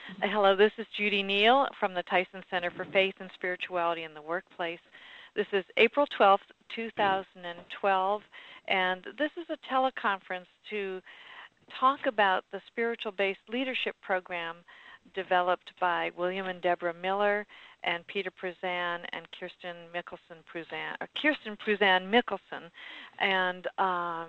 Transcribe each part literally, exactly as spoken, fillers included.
Uh, Hello, this is Judy Neal from the Tyson Center for Faith and Spirituality in the Workplace. This is April twelfth, two thousand twelve, and this is a teleconference to talk about the spiritual-based leadership program developed by William and Deborah Miller and Peter Pruzan and Kirsten Mickelson Pruzan, or Kirsten Pruzan Mickelson, and um,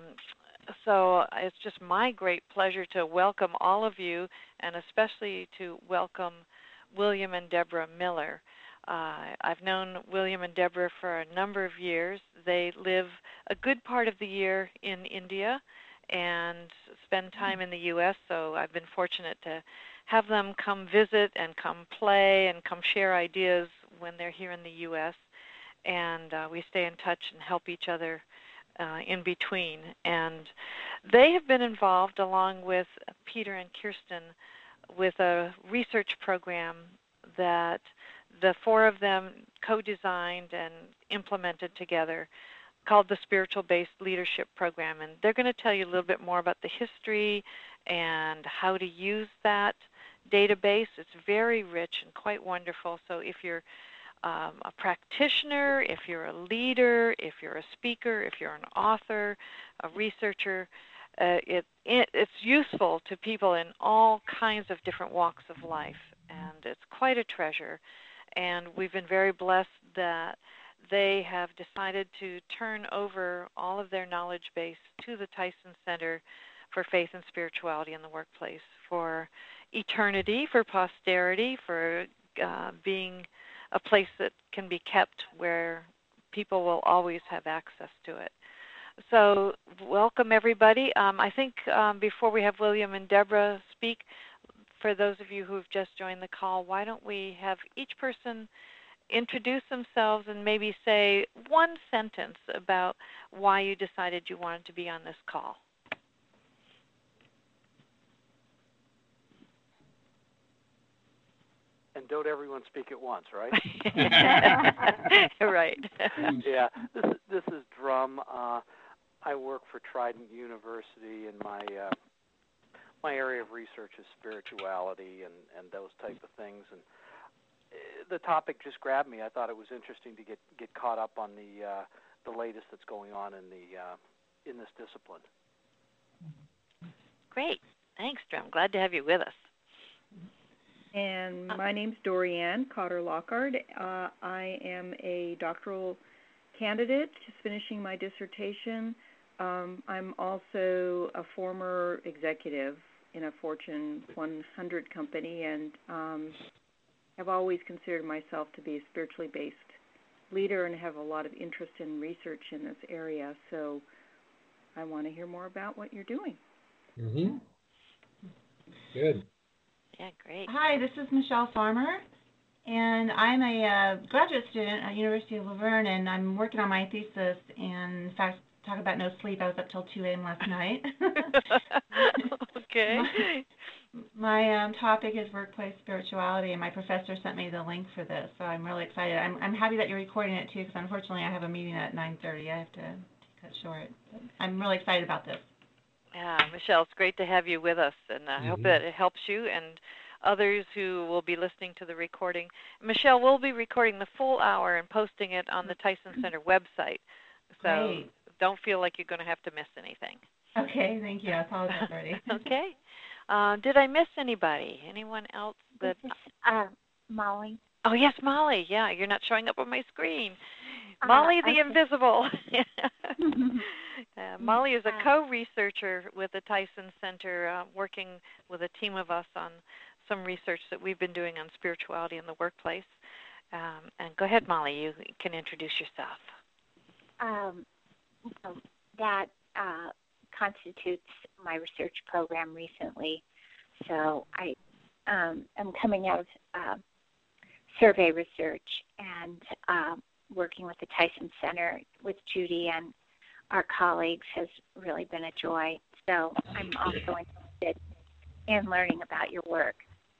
so it's just my great pleasure to welcome all of you, and especially to welcome William and Deborah Miller. Uh, I've known William and Deborah for a number of years. They live a good part of the year in India and spend time in the U S, so I've been fortunate to have them come visit and come play and come share ideas when they're here in the U S, and uh, we stay in touch and help each other uh, in between. And they have been involved, along with Peter and Kirsten, with a research program that the four of them co-designed and implemented together, called the Spiritual-Based Leadership Program. And they're going to tell you a little bit more about the history and how to use that database. It's very rich and quite wonderful. So if you're um, a practitioner, if you're a leader, if you're a speaker, if you're an author, a researcher, uh, it, it, it's useful to people in all kinds of different walks of life. And it's quite a treasure. And we've been very blessed that they have decided to turn over all of their knowledge base to the Tyson Center for Faith and Spirituality in the Workplace for eternity, for posterity, for uh, being a place that can be kept where people will always have access to it. So welcome, everybody. Um, I think um, before we have William and Deborah speak, for those of you who have just joined the call, why don't we have each person introduce themselves and maybe say one sentence about why you decided you wanted to be on this call. And don't everyone speak at once, right? Right. Yeah, this is, this is Drum. Uh, I work for Trident University, and my uh, my area of research is spirituality and, and those type of things. And the topic just grabbed me. I thought it was interesting to get, get caught up on the uh, the latest that's going on in the uh, in this discipline. Great. Thanks, Drum. Glad to have you with us. And my name's Dorianne Cotter-Lockhart. Uh, I am a doctoral candidate, just finishing my dissertation. Um, I'm also a former executive in a Fortune one hundred company, and um, I've always considered myself to be a spiritually based leader and have a lot of interest in research in this area. So I want to hear more about what you're doing. Mm-hmm. Good. Yeah, great. Hi, this is Michelle Farmer, and I'm a uh, graduate student at University of Laverne, and I'm working on my thesis. And in fact, talk about no sleep, I was up till two a.m. last night. Okay. My, my um, topic is workplace spirituality, and my professor sent me the link for this, so I'm really excited. I'm, I'm happy that you're recording it too, because unfortunately I have a meeting at nine thirty. I have to, to cut short. But I'm really excited about this. Yeah, Michelle, it's great to have you with us, and I mm-hmm. hope that it helps you and others who will be listening to the recording. Michelle, we'll be recording the full hour and posting it on the Tyson Center website, so Great. Don't feel like you're going to have to miss anything. Okay, thank you. I apologize already. Okay. Uh, did I miss anybody? Anyone else? That? This is uh, Molly. Oh, yes, Molly. Yeah, you're not showing up on my screen. Uh, Molly the okay. Invisible. uh, Molly is a co-researcher with the Tyson Center, uh, working with a team of us on some research that we've been doing on spirituality in the workplace. Um, and go ahead, Molly. You can introduce yourself. Um, so that uh, constitutes my research program recently. So I um, am coming out of uh, survey research and uh, working with the Tyson Center with Judy and our colleagues has really been a joy. So I'm also interested in learning about your work.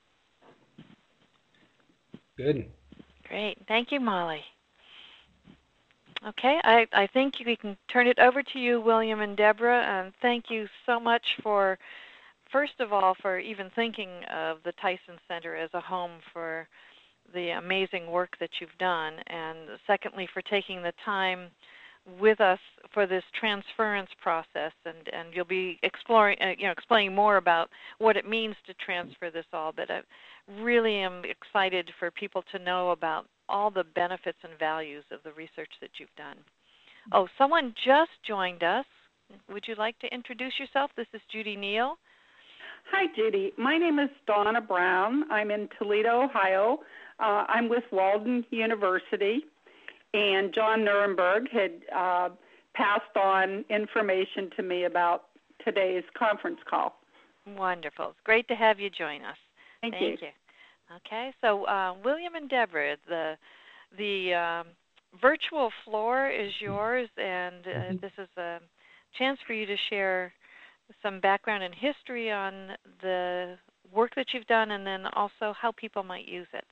Good. Great. Thank you, Molly. Okay, I, I think we can turn it over to you, William and Deborah, and thank you so much for first of all, for even thinking of the Tyson Center as a home for the amazing work that you've done, and secondly, for taking the time with us for this transference process, and, and you'll be exploring, uh, you know, explaining more about what it means to transfer this all. But I really am excited for people to know about all the benefits and values of the research that you've done. Oh, someone just joined us. Would you like to introduce yourself? This is Judy Neal. Hi, Judy. My name is Donna Brown. I'm in Toledo, Ohio. Uh, I'm with Walden University, and John Nuremberg had uh, passed on information to me about today's conference call. Wonderful. It's great to have you join us. Thank, Thank you. you. Okay, so uh, William and Deborah, the the um, virtual floor is yours, and uh, mm-hmm. this is a chance for you to share some background and history on the work that you've done, and then also how people might use it.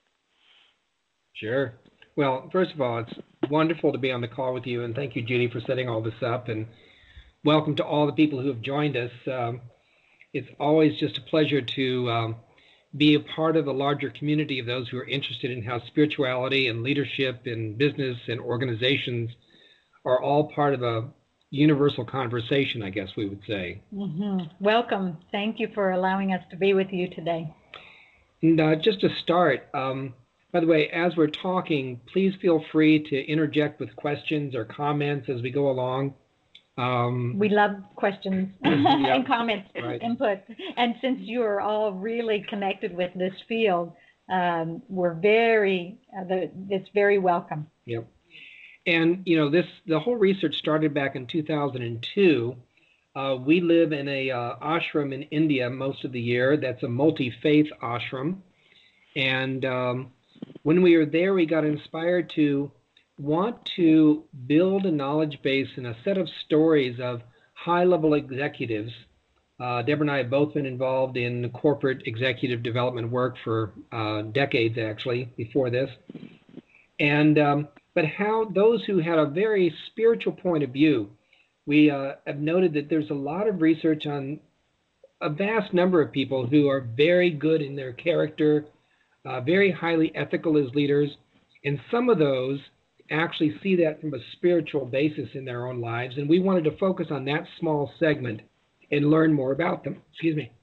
Sure. Well, first of all, it's wonderful to be on the call with you, and thank you, Judy, for setting all this up, and welcome to all the people who have joined us. Um, it's always just a pleasure to um, be a part of the larger community of those who are interested in how spirituality and leadership and business and organizations are all part of a universal conversation, I guess we would say. Mm-hmm. Welcome. Thank you for allowing us to be with you today. And uh, just to start, um, by the way, as we're talking, please feel free to interject with questions or comments as we go along. Um, we love questions yeah, and comments, right. input. And since you are all really connected with this field, um, we're very, uh, the, it's very welcome. Yep. And, you know, this the whole research started back in two thousand two. Uh, we live in a uh, ashram in India most of the year. That's a multi-faith ashram. And um, when we were there, we got inspired to want to build a knowledge base and a set of stories of high-level executives. Uh, Deborah and I have both been involved in corporate executive development work for uh, decades, actually, before this. And um, but how those who had a very spiritual point of view, we uh, have noted that there's a lot of research on a vast number of people who are very good in their character, uh, very highly ethical as leaders, and some of those actually see that from a spiritual basis in their own lives, and we wanted to focus on that small segment and learn more about them. Excuse me.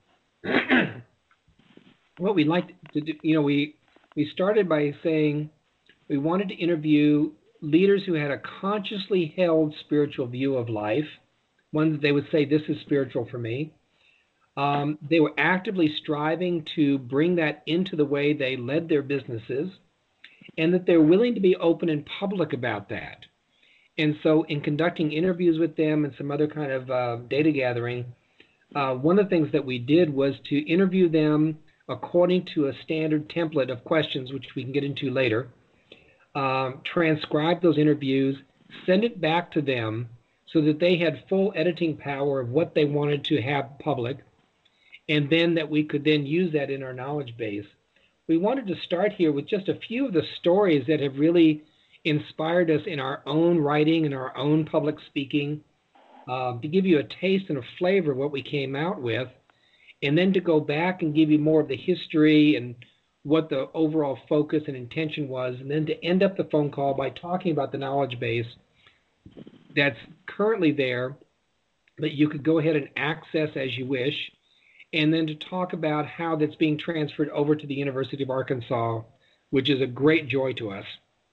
What we like to do, you know, we we started by saying we wanted to interview leaders who had a consciously held spiritual view of life, ones they would say, this is spiritual for me. Um, they were actively striving to bring that into the way they led their businesses, and that they're willing to be open and public about that. And so in conducting interviews with them and some other kind of uh, data gathering, uh, one of the things that we did was to interview them according to a standard template of questions, which we can get into later, um, transcribe those interviews, send it back to them so that they had full editing power of what they wanted to have public, and then that we could then use that in our knowledge base. We wanted to start here with just a few of the stories that have really inspired us in our own writing and our own public speaking, uh, to give you a taste and a flavor of what we came out with, and then to go back and give you more of the history and what the overall focus and intention was, and then to end up the phone call by talking about the knowledge base that's currently there that you could go ahead and access as you wish, and then to talk about how that's being transferred over to the University of Arkansas, which is a great joy to us.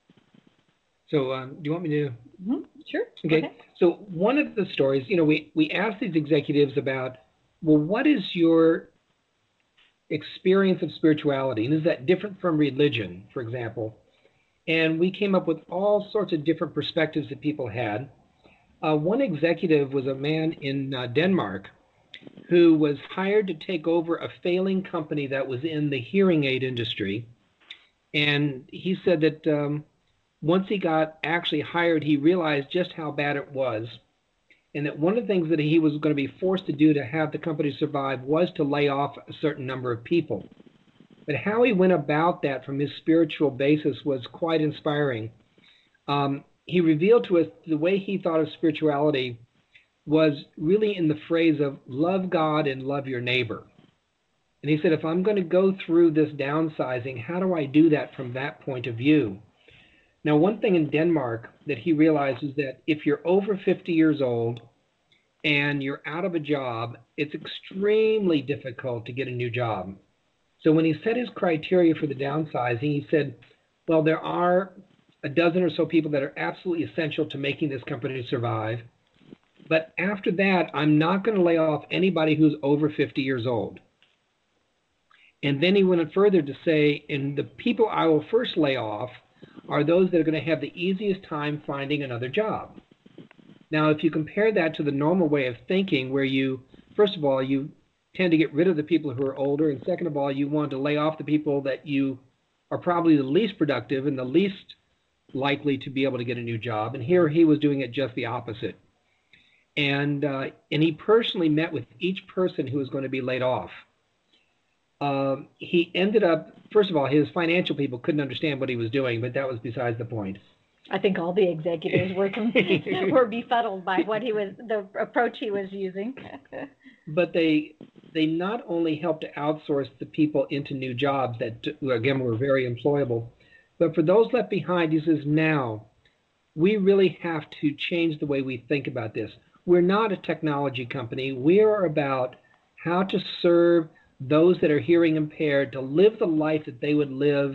So um, do you want me to? Mm-hmm. Sure. Okay. okay. So one of the stories, you know, we, we asked these executives about, well, what is your experience of spirituality? And is that different from religion, for example? And we came up with all sorts of different perspectives that people had. Uh, one executive was a man in uh, Denmark who was hired to take over a failing company that was in the hearing aid industry. And he said that um, once he got actually hired, he realized just how bad it was, and that one of the things that he was going to be forced to do to have the company survive was to lay off a certain number of people. But how he went about that from his spiritual basis was quite inspiring. Um, he revealed to us the way he thought of spirituality was really in the phrase of love God and love your neighbor. And he said, if I'm going to go through this downsizing, how do I do that from that point of view? Now, one thing in Denmark that he realized is that if you're over fifty years old and you're out of a job, it's extremely difficult to get a new job. So when he set his criteria for the downsizing, he said, well, there are a dozen or so people that are absolutely essential to making this company survive. But after that, I'm not going to lay off anybody who's over fifty years old. And then he went further to say, and the people I will first lay off are those that are going to have the easiest time finding another job. Now, if you compare that to the normal way of thinking, where you, first of all, you tend to get rid of the people who are older, and second of all, you want to lay off the people that you are probably the least productive and the least likely to be able to get a new job. And here he was doing it just the opposite. And uh, and he personally met with each person who was going to be laid off. Um, he ended up, first of all, his financial people couldn't understand what he was doing, but that was besides the point. I think all the executives were were befuddled by what he was, the approach he was using. But they they not only helped to outsource the people into new jobs that, again, were very employable, but for those left behind, he says, now, we really have to change the way we think about this. We're not a technology company. We are about how to serve those that are hearing impaired to live the life that they would live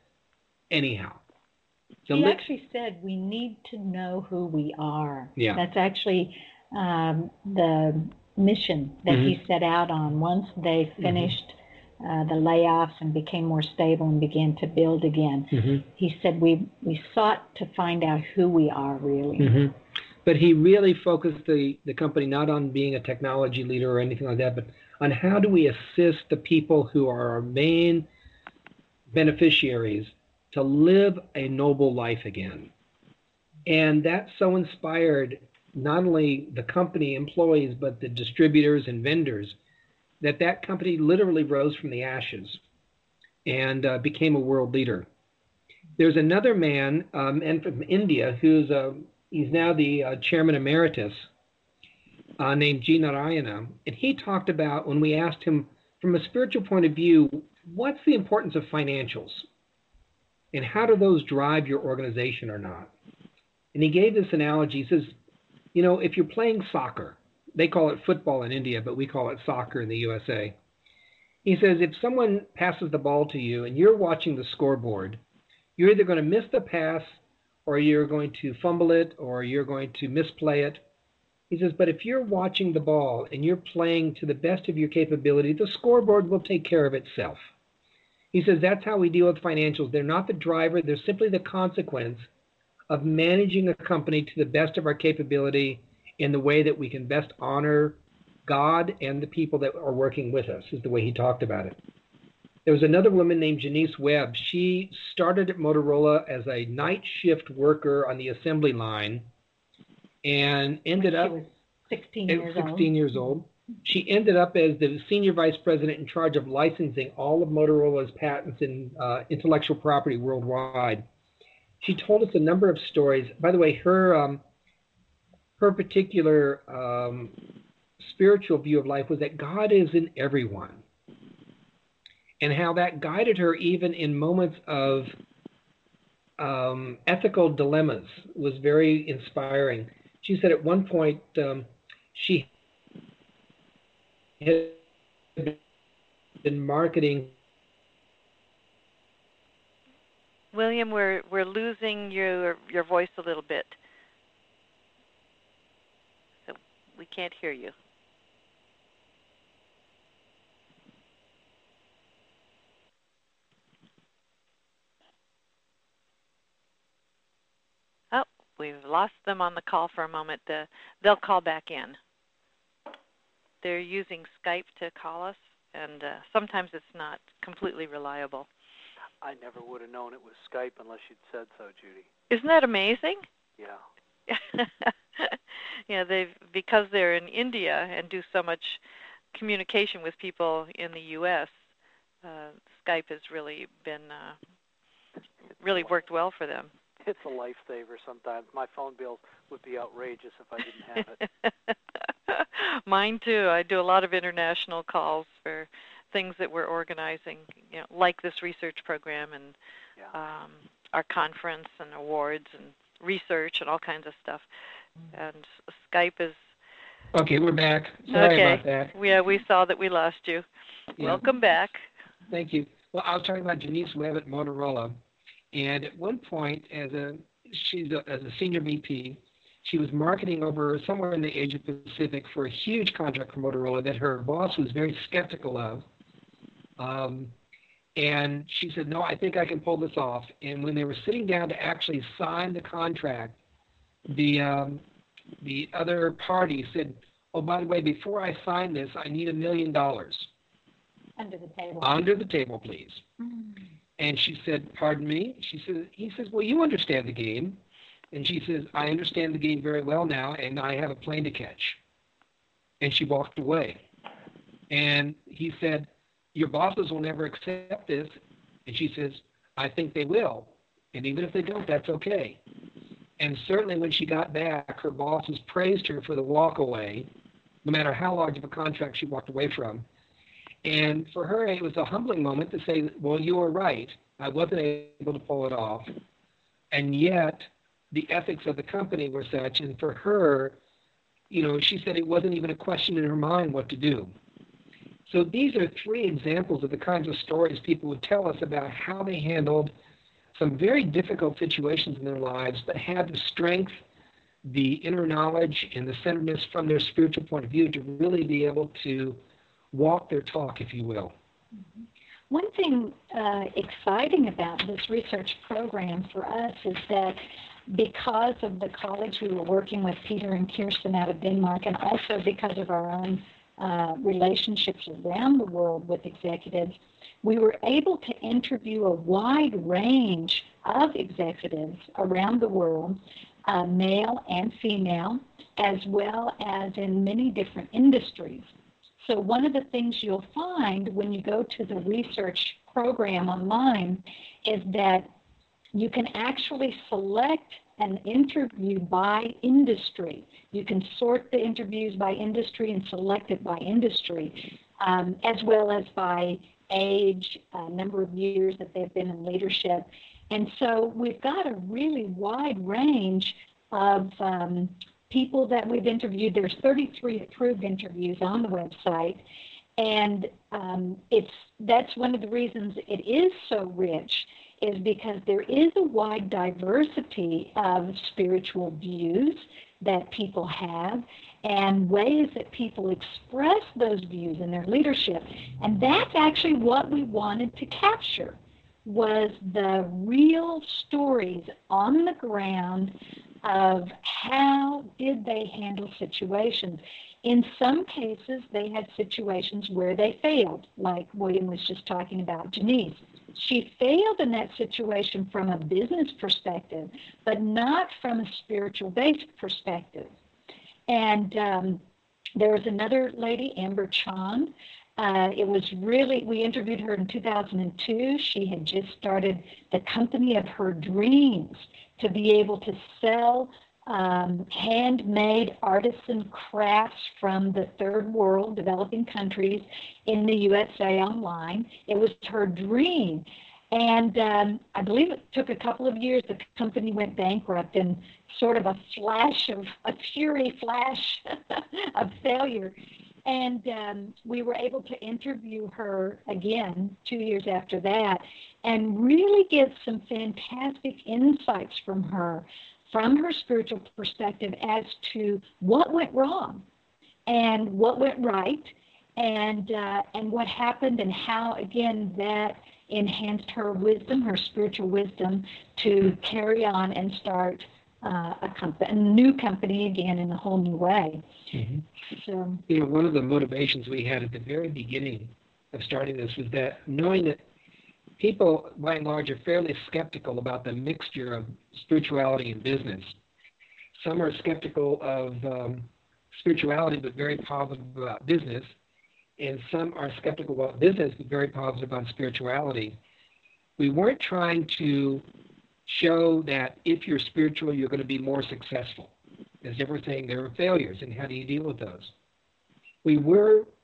anyhow. So he li- actually said we need to know who we are. Yeah. That's actually um, the mission that mm-hmm. he set out on. Once they finished mm-hmm. uh, the layoffs and became more stable and began to build again, mm-hmm. he said we, we sought to find out who we are really. Mm-hmm. But he really focused the, the company not on being a technology leader or anything like that, but on how do we assist the people who are our main beneficiaries to live a noble life again. And that so inspired not only the company employees, but the distributors and vendors, that that company literally rose from the ashes and uh, became a world leader. There's another man, um, and from India, who's a He's now the uh, chairman emeritus, uh, named G. Narayana. And he talked about, when we asked him, from a spiritual point of view, what's the importance of financials? And how do those drive your organization or not? And he gave this analogy. He says, you know, if you're playing soccer, they call it football in India, but we call it soccer in the U S A. He says, if someone passes the ball to you and you're watching the scoreboard, you're either going to miss the pass or you're going to fumble it, or you're going to misplay it. He says, but if you're watching the ball and you're playing to the best of your capability, the scoreboard will take care of itself. He says that's how we deal with financials. They're not the driver. They're simply the consequence of managing a company to the best of our capability in the way that we can best honor God and the people that are working with us, is the way he talked about it. There was another woman named Janice Webb. She started at Motorola as a night shift worker on the assembly line and ended up she was sixteen years old. sixteen years old. She ended up as the senior vice president in charge of licensing all of Motorola's patents in uh, intellectual property worldwide. She told us a number of stories. By the way, her um, her particular um, spiritual view of life was that God is in everyone. And how that guided her even in moments of um, ethical dilemmas was very inspiring. She said at one point um, she had been marketing. William, we're we're losing your your voice a little bit, so we can't hear you. Oh, we've lost them on the call for a moment. Uh, they'll call back in. They're using Skype to call us, and uh, sometimes it's not completely reliable. I never would have known it was Skype unless you'd said so, Judy. Isn't that amazing? Yeah. Yeah, they've because they're in India and do so much communication with people in the U S, uh, Skype has really been uh, really worked well for them. It's a lifesaver sometimes. My phone bill would be outrageous if I didn't have it. Mine too. I do a lot of international calls for things that we're organizing, you know, like this research program and Yeah. um, our conference and awards and research and all kinds of stuff. And Skype is Okay, we're back. Sorry okay. about that. Yeah, we saw that we lost you. Yeah. Welcome back. Thank you. Well, I was talking about Janice Webb at Motorola, and at one point, as a she's a, as a senior V P, she was marketing over somewhere in the Asia Pacific for a huge contract for Motorola that her boss was very skeptical of. Um, and she said, "No, I think I can pull this off." And when they were sitting down to actually sign the contract, the um, the other party said, "Oh, by the way, before I sign this, I need a million dollars." Under the table. Under the table, please. Mm. And she said, "Pardon me?" She said, he says, "Well, you understand the game." And she says, "I understand the game very well now, and I have a plane to catch." And she walked away. And he said, "Your bosses will never accept this." And she says, "I think they will. And even if they don't, that's okay." And certainly when she got back, her bosses praised her for the walk away, no matter how large of a contract she walked away from. And for her, it was a humbling moment to say, "Well, you were right. I wasn't able to pull it off." And yet, the ethics of the company were such, and for her, you know, she said it wasn't even a question in her mind what to do. So these are three examples of the kinds of stories people would tell us about how they handled some very difficult situations in their lives, but had the strength, the inner knowledge, and the centeredness from their spiritual point of view to really be able to walk their talk, if you will. Mm-hmm. One thing uh, exciting about this research program for us is that because of the college we were working with, Peter and Kirsten out of Denmark, and also because of our own uh, relationships around the world with executives, we were able to interview a wide range of executives around the world, uh, male and female, as well as in many different industries. So one of the things you'll find when you go to the research program online is that you can actually select an interview by industry. You can sort the interviews by industry and select it by industry, um, as well as by age, uh, number of years that they've been in leadership. And so we've got a really wide range of um, people that we've interviewed. There's thirty-three approved interviews on the website, and um, it's that's one of the reasons it is so rich, is because there is a wide diversity of spiritual views that people have and ways that people express those views in their leadership. And that's actually what we wanted to capture, was the real stories on the ground of how did they handle situations. In some cases, they had situations where they failed, like William was just talking about Janice. She failed in that situation from a business perspective, but not from a spiritual-based perspective. And um, there was another lady, Amber Chand. Uh, it was really, we interviewed her in two thousand two. She had just started the company of her dreams to be able to sell um, handmade artisan crafts from the third world, developing countries, in the U S A online. It was her dream. And um, I believe it took a couple of years. The company went bankrupt in sort of a flash of, a fury flash of failure. And um, we were able to interview her again two years after that and really get some fantastic insights from her, from her spiritual perspective, as to what went wrong and what went right, and uh, and what happened, and how, again, that enhanced her wisdom, her spiritual wisdom, to carry on and start uh, a, company, a new company again in a whole new way. Mm-hmm. So, you know, one of the motivations we had at the very beginning of starting this was that knowing that people, by and large, are fairly skeptical about the mixture of spirituality and business. Some are skeptical of um, spirituality but very positive about business, and some are skeptical about business but very positive about spirituality. We weren't trying to show that if you're spiritual, you're going to be more successful. As they were saying, there are failures, and how do you deal with those? We were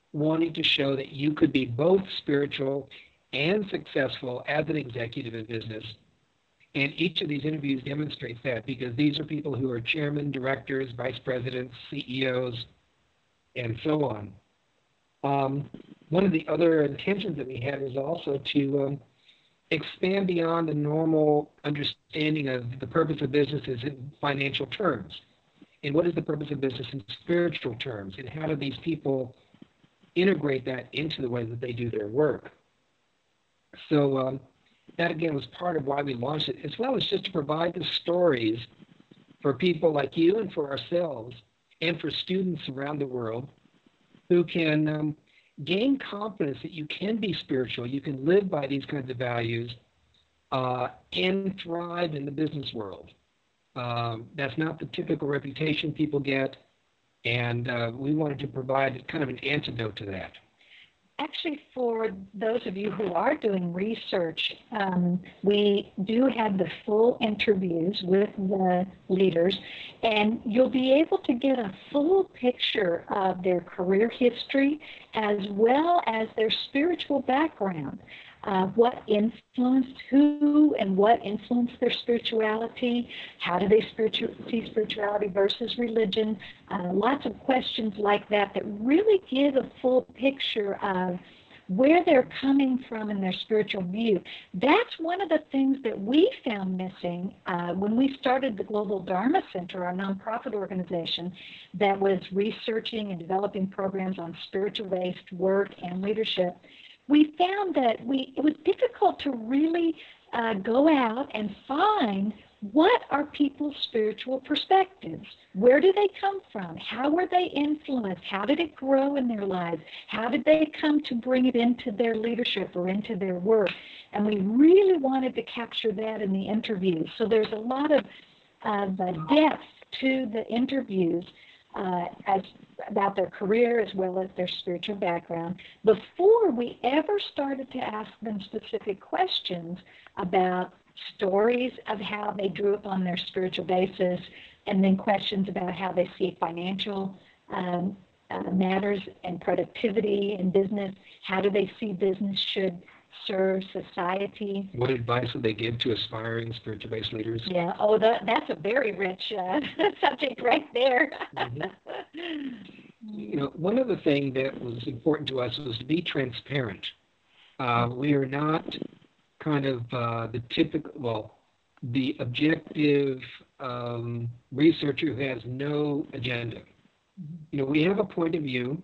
wanting to show that you could be both spiritual and successful as an executive in business. And each of these interviews demonstrates that, because these are people who are chairmen, directors, vice presidents, C E Os, and so on. Um, one of the other intentions that we had was also to um, expand beyond the normal understanding of the purpose of businesses in financial terms. And what is the purpose of business in spiritual terms? And how do these people integrate that into the way that they do their work? So um, that, again, was part of why we launched it, as well as just to provide the stories for people like you and for ourselves and for students around the world who can um, gain confidence that you can be spiritual, you can live by these kinds of values, uh, and thrive in the business world. Um, that's not the typical reputation people get, and uh, we wanted to provide kind of an antidote to that. Actually, for those of you who are doing research, um, we do have the full interviews with the leaders, and you'll be able to get a full picture of their career history as well as their spiritual background. Uh, what influenced who and what influenced their spirituality, how do they spiritu- see spirituality versus religion, uh, lots of questions like that that really give a full picture of where they're coming from in their spiritual view. That's one of the things that we found missing uh, when we started the Global Dharma Center, our nonprofit organization that was researching and developing programs on spiritual-based work and leadership. We found that we it was difficult to really uh, go out and find what are people's spiritual perspectives. Where do they come from? How were they influenced? How did it grow in their lives? How did they come to bring it into their leadership or into their work? And we really wanted to capture that in the interviews. So there's a lot of, of uh, depth to the interviews uh, as about their career as well as their spiritual background before we ever started to ask them specific questions about stories of how they drew up on their spiritual basis, and then questions about how they see financial um, uh, matters and productivity in business. How do they see business should serve society? What advice would they give to aspiring spiritual-based leaders? Yeah, oh, that, that's a very rich uh, subject right there. Mm-hmm. You know, one other thing that was important to us was to be transparent. Uh, we are not kind of uh, the typical, well, the objective um, researcher who has no agenda. You know, we have a point of view.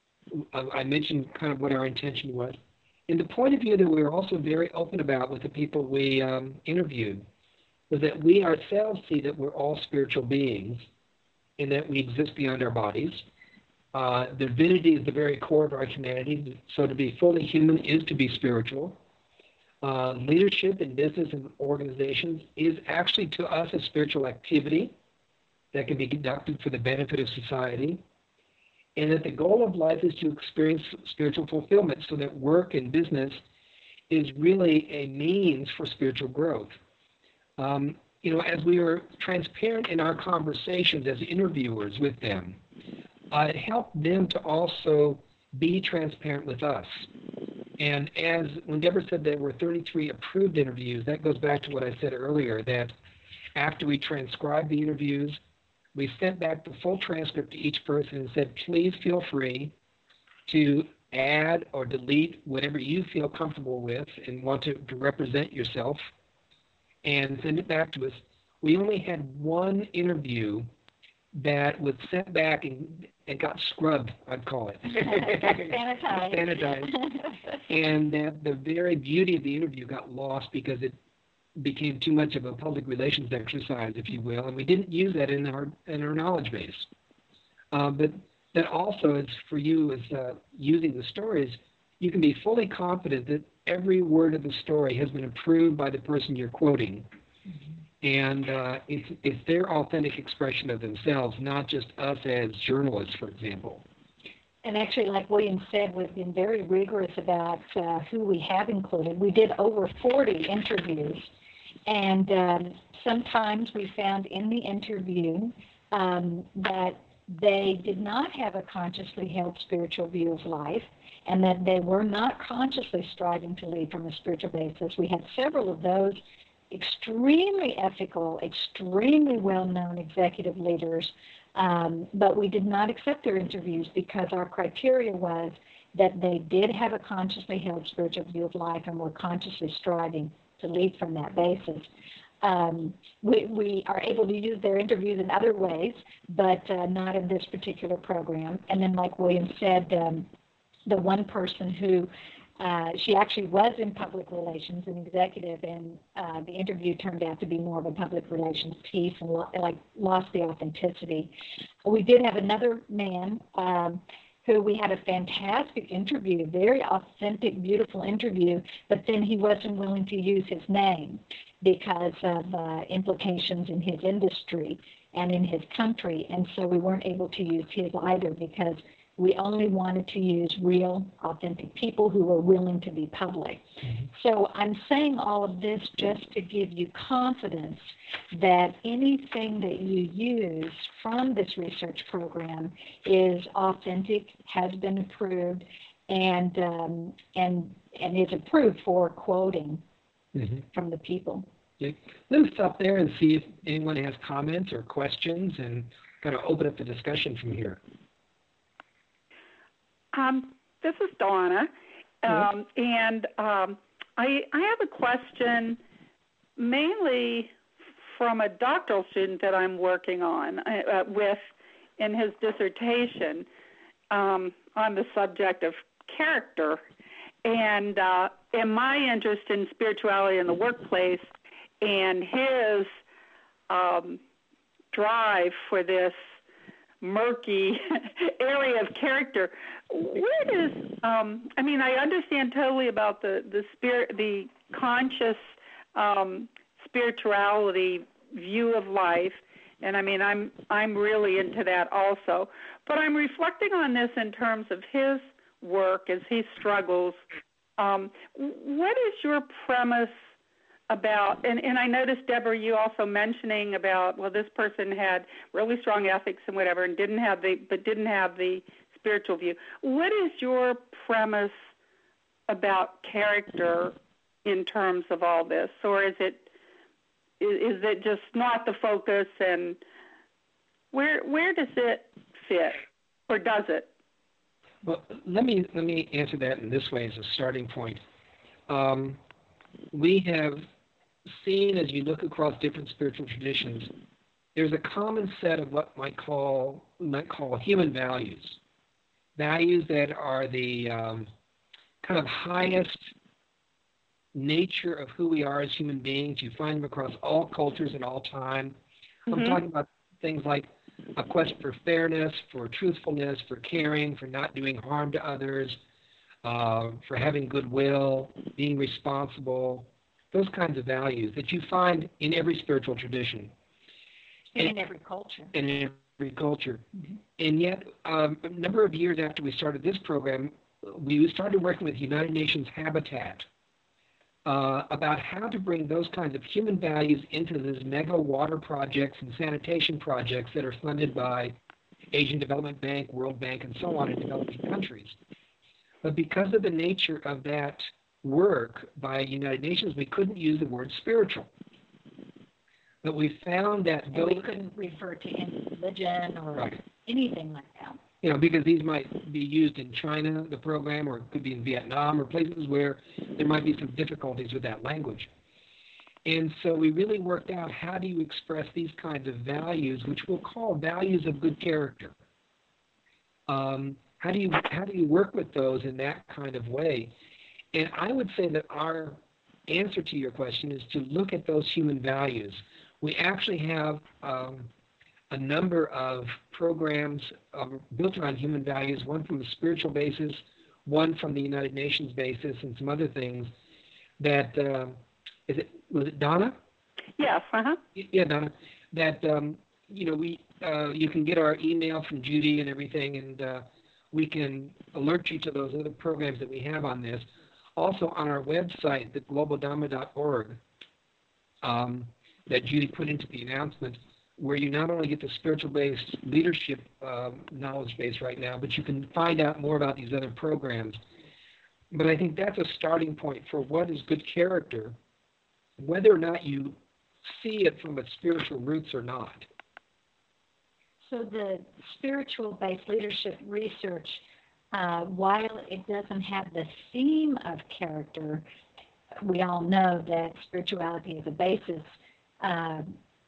I mentioned kind of what our intention was. And the point of view that we were also very open about with the people we um, interviewed was that we ourselves see that we're all spiritual beings and that we exist beyond our bodies. Uh, divinity is the very core of our humanity, so to be fully human is to be spiritual. Uh, leadership in business and organizations is actually to us a spiritual activity that can be conducted for the benefit of society, and that the goal of life is to experience spiritual fulfillment, so that work and business is really a means for spiritual growth. Um, you know, as we were transparent in our conversations as interviewers with them, uh, it helped them to also be transparent with us. And as when Deborah said there were thirty-three approved interviews, that goes back to what I said earlier, that after we transcribed the interviews, we sent back the full transcript to each person and said, please feel free to add or delete whatever you feel comfortable with and want to, to represent yourself, and send it back to us. We only had one interview that was sent back and, and got scrubbed, I'd call it. Sanitized. Sanitized. And that the very beauty of the interview got lost because it became too much of a public relations exercise, if you will, and we didn't use that in our in our knowledge base. Uh, but that also is for you as uh, using the stories, you can be fully confident that every word of the story has been approved by the person you're quoting. Mm-hmm. And uh, it's, it's their authentic expression of themselves, not just us as journalists, for example. And actually, like William said, we've been very rigorous about uh, who we have included. We did over forty interviews, and um, sometimes we found in the interview um, that they did not have a consciously held spiritual view of life, and that they were not consciously striving to lead from a spiritual basis. We had several of those extremely ethical, extremely well-known executive leaders, um, but we did not accept their interviews because our criteria was that they did have a consciously held spiritual view of life and were consciously striving to lead from that basis. Um, we, we are able to use their interviews in other ways, but uh, not in this particular program. And then, like William said, um, the one person who uh, she actually was in public relations, an executive, and uh, the interview turned out to be more of a public relations piece and lo- like lost the authenticity. We did have another man um, who we had a fantastic interview, very authentic, beautiful interview, but then he wasn't willing to use his name because of uh, implications in his industry and in his country, and so we weren't able to use his either because we only wanted to use real, authentic people who were willing to be public. Mm-hmm. So I'm saying all of this just to give you confidence that anything that you use from this research program is authentic, has been approved, and um, and and is approved for quoting mm-hmm. from the people. Okay. Let me stop there and see if anyone has comments or questions and kind of open up the discussion from here. Um, this is Donna, um, yes. and um, I, I have a question mainly from a doctoral student that I'm working on uh, with in his dissertation um, on the subject of character, and uh, and my interest in spirituality in the workplace and his um, drive for this murky area of character. Where does um, I mean, I understand totally about the the spirit, the conscious um, spirituality view of life, and I mean, I'm I'm really into that also. But I'm reflecting on this in terms of his work as he struggles. Um, what is your premise about, and, and I noticed, Deborah, you also mentioning about, well, this person had really strong ethics and whatever, and didn't have the, but didn't have the spiritual view. What is your premise about character in terms of all this, or is it, is, is it just not the focus, and where where does it fit, or does it? Well, let me let me answer that in this way as a starting point. Um, we have seen, as you look across different spiritual traditions, there's a common set of what might call we might call human values, values that are the um, kind of highest nature of who we are as human beings. You find them across all cultures and all time. Mm-hmm. I'm talking about things like a quest for fairness, for truthfulness, for caring, for not doing harm to others, uh, for having goodwill, being responsible, those kinds of values that you find in every spiritual tradition. And in every culture. And in every culture. Mm-hmm. And yet, um, a number of years after we started this program, we started working with United Nations Habitat uh, about how to bring those kinds of human values into these mega water projects and sanitation projects that are funded by Asian Development Bank, World Bank, and so on in developing countries. But because of the nature of that work by United Nations, we couldn't use the word spiritual. But we found that and we couldn't refer to any religion or right. anything like that. You know, because these might be used in China, the program, or it could be in Vietnam, or places where there might be some difficulties with that language. And so we really worked out, how do you express these kinds of values, which we'll call values of good character? Um, how do you how do you work with those in that kind of way? And I would say that our answer to your question is to look at those human values. We actually have um, a number of programs uh, built around human values, one from a spiritual basis, one from the United Nations basis, and some other things that, uh, is it, was it Donna? Yes, uh-huh. Yeah, Donna, that, um, you know, we, uh, you can get our email from Judy and everything, and uh, we can alert you to those other programs that we have on this. Also on our website, the global dhamma dot org, um, that Judy put into the announcement, where you not only get the spiritual-based leadership uh, knowledge base right now, but you can find out more about these other programs. But I think that's a starting point for what is good character, whether or not you see it from its spiritual roots or not. So the spiritual-based leadership research, uh, while it doesn't have the theme of character, we all know that spirituality as a basis uh,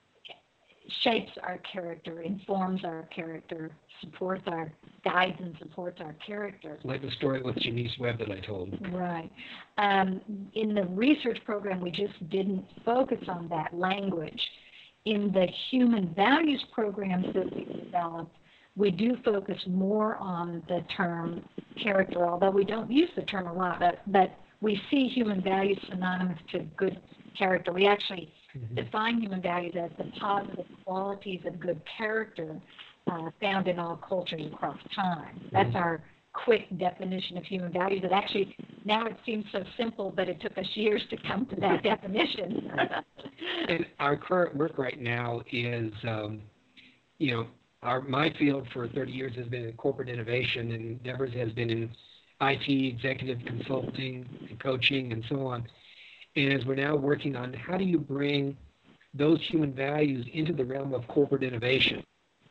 shapes our character, informs our character, supports our, guides and supports our character. Like the story with Janice Webb that I told. Right. Um, in the research program, we just didn't focus on that language. In the human values programs that we developed, we do focus more on the term character, although we don't use the term a lot, but, but we see human values synonymous to good character. We actually mm-hmm. define human values as the positive qualities of good character uh, found in all cultures across time. That's mm-hmm. our quick definition of human values. It actually, now it seems so simple, but it took us years to come to that definition. And our current work right now is, um, you know, our my field for thirty years has been in corporate innovation, and Deborah's has been in I T, executive consulting, and coaching, and so on. And as we're now working on how do you bring those human values into the realm of corporate innovation,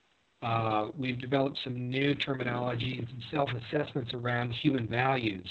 uh, we've developed some new terminology and some self-assessments around human values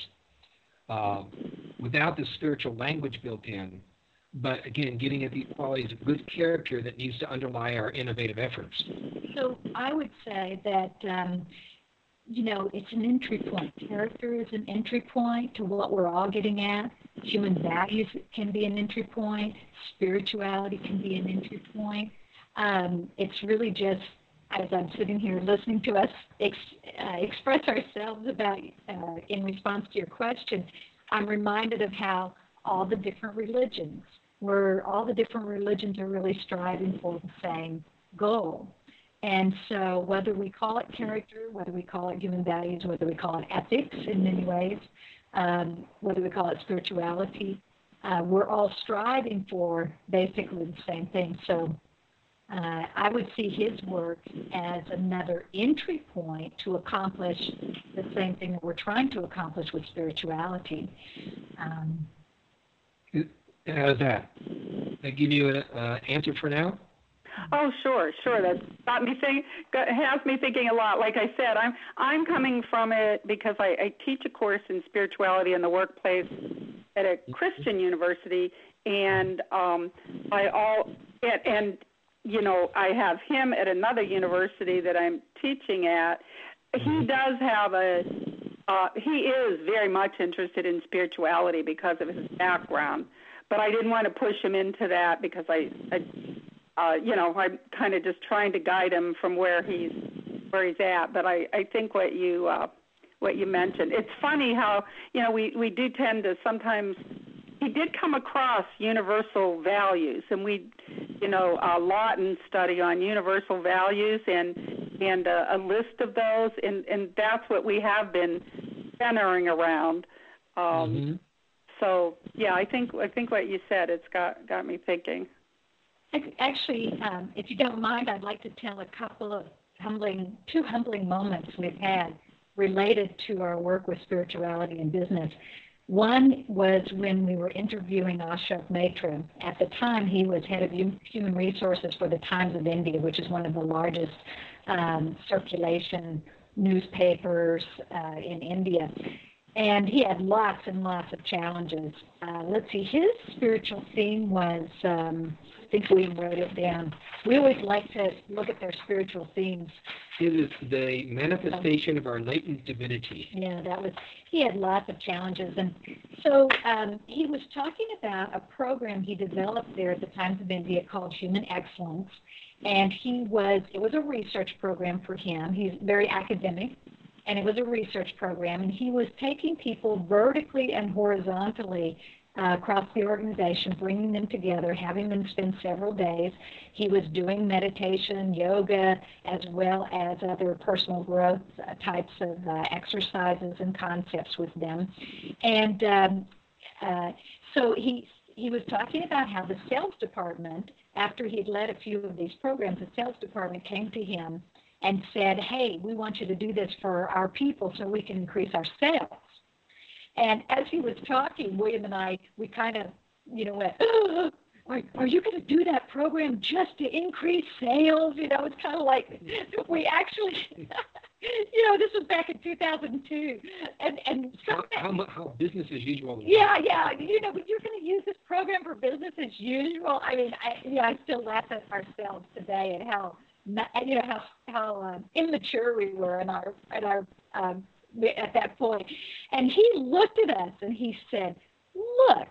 uh, without the spiritual language built in. But again, getting at the qualities of good character that needs to underlie our innovative efforts. So I would say that, um, you know, it's an entry point. Character is an entry point to what we're all getting at. Human values can be an entry point. Spirituality can be an entry point. Um, it's really just, as I'm sitting here listening to us ex- uh, express ourselves about, uh, in response to your question, I'm reminded of how all the different religions, where all the different religions are really striving for the same goal. And so whether we call it character, whether we call it human values, whether we call it ethics in many ways, um, whether we call it spirituality, uh, we're all striving for basically the same thing. So uh, I would see his work as another entry point to accomplish the same thing that we're trying to accomplish with spirituality. Um, How's that? Did I give you an uh, answer for now? Oh, sure, sure. That's got me think, has me thinking a lot. Like I said, I'm I'm coming from it because I, I teach a course in spirituality in the workplace at a Christian university, and um, I all and, and you know I have him at another university that I'm teaching at. He does have a uh, he is very much interested in spirituality because of his background. But I didn't want to push him into that because I, I uh, you know, I'm kind of just trying to guide him from where he's where he's at. But I, I think what you uh, what you mentioned, it's funny how you know we, we do tend to sometimes. He did come across universal values, and we, you know, uh, Lawton study on universal values and and uh, a list of those, and, and that's what we have been centering around. Um, mm-hmm. So, yeah, I think I think what you said, it's got, got me thinking. Actually, um, if you don't mind, I'd like to tell a couple of humbling, two humbling moments we've had related to our work with spirituality and business. One was when we were interviewing Ashok Mehta. At the time, he was head of human resources for the Times of India, which is one of the largest um, circulation newspapers uh, in India. And he had lots and lots of challenges. Uh, let's see, his spiritual theme was, um, I think we wrote it down. We always like to look at their spiritual themes. It is the manifestation of our latent divinity. Yeah, that was, he had lots of challenges. And so um, he was talking about a program he developed there at the Times of India called Human Excellence. And he was, it was a research program for him. He's very academic. And it was a research program, and he was taking people vertically and horizontally uh, across the organization, bringing them together, having them spend several days. He was doing meditation, yoga, as well as other personal growth uh, types of uh, exercises and concepts with them. And um, uh, so he he was talking about how the sales department, after he'd led a few of these programs, the sales department came to him and said, hey, we want you to do this for our people so we can increase our sales. And as he was talking, William and I, we kind of, you know, went, oh, are, are you going to do that program just to increase sales? You know, it's kind of like we actually, you know, this was back in two thousand two. And, and how, how, how business as usual. Yeah, yeah. You know, but you're going to use this program for business as usual. I mean, I, you know, I still laugh at ourselves today and how, you know, how, how um, immature we were in our, in our, um, at that point. And he looked at us and he said, look,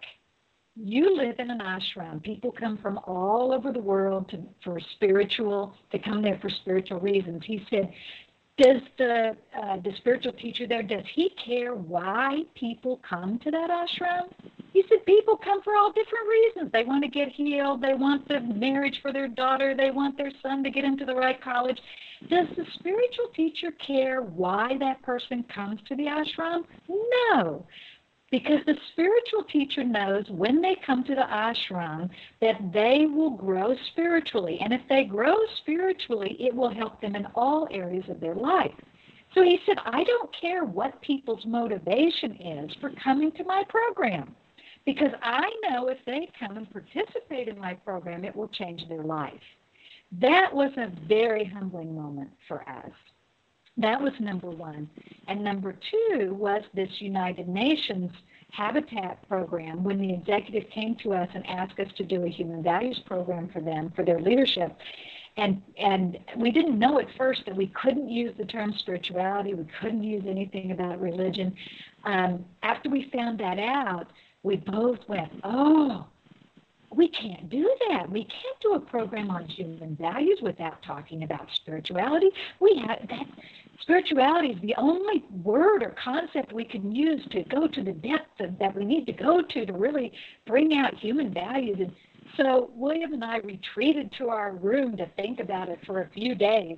you live in an ashram. People come from all over the world to, for spiritual, to come there for spiritual reasons. He said, does the, uh, the spiritual teacher there, does he care why people come to that ashram? He said, people come for all different reasons. They want to get healed. They want the marriage for their daughter. They want their son to get into the right college. Does the spiritual teacher care why that person comes to the ashram? No. Because the spiritual teacher knows when they come to the ashram that they will grow spiritually. And if they grow spiritually, it will help them in all areas of their life. So he said, I don't care what people's motivation is for coming to my program. Because I know if they come and participate in my program, it will change their life. That was a very humbling moment for us. That was number one. And number two was this United Nations Habitat program, when the executive came to us and asked us to do a human values program for them, for their leadership. And and we didn't know at first that we couldn't use the term spirituality, we couldn't use anything about religion. Um, after we found that out, we both went, oh, we can't do that. We can't do a program on human values without talking about spirituality. We have that. Spirituality is the only word or concept we can use to go to the depth of, that we need to go to to really bring out human values. And so William and I retreated to our room to think about it for a few days.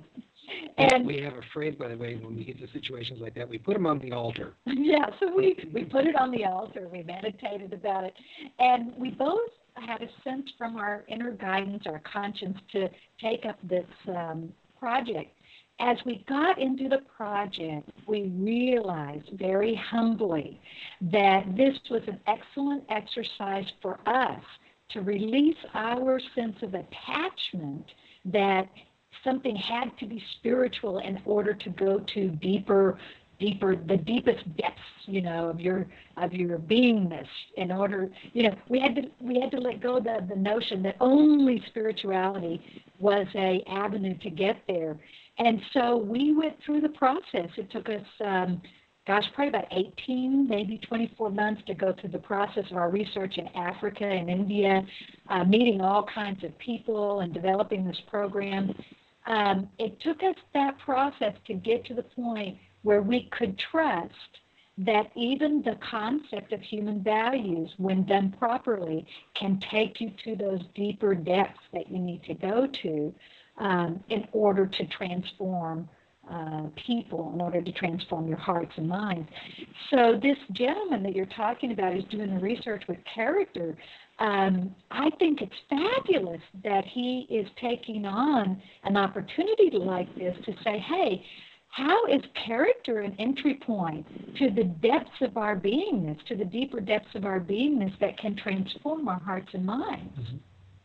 And we have a phrase, by the way, when we get to situations like that, we put them on the altar. Yeah, so we, we put it on the altar. We meditated about it. And we both had a sense from our inner guidance, our conscience, to take up this um, project. As we got into the project, we realized very humbly that this was an excellent exercise for us to release our sense of attachment that something had to be spiritual in order to go to deeper, deeper, the deepest depths, you know, of your of your beingness. In order, you know, we had to we had to let go of the, the notion that only spirituality was a avenue to get there. And so we went through the process. It took us, um, gosh, probably about eighteen, maybe twenty-four months to go through the process of our research in Africa and India, uh, meeting all kinds of people and developing this program. Um, it took us that process to get to the point where we could trust that even the concept of human values, when done properly, can take you to those deeper depths that you need to go to um, in order to transform uh, people, in order to transform your hearts and minds. So this gentleman that you're talking about is doing the research with character. Um, I think it's fabulous that he is taking on an opportunity like this to say, hey, how is character an entry point to the depths of our beingness, to the deeper depths of our beingness that can transform our hearts and minds? Mm-hmm.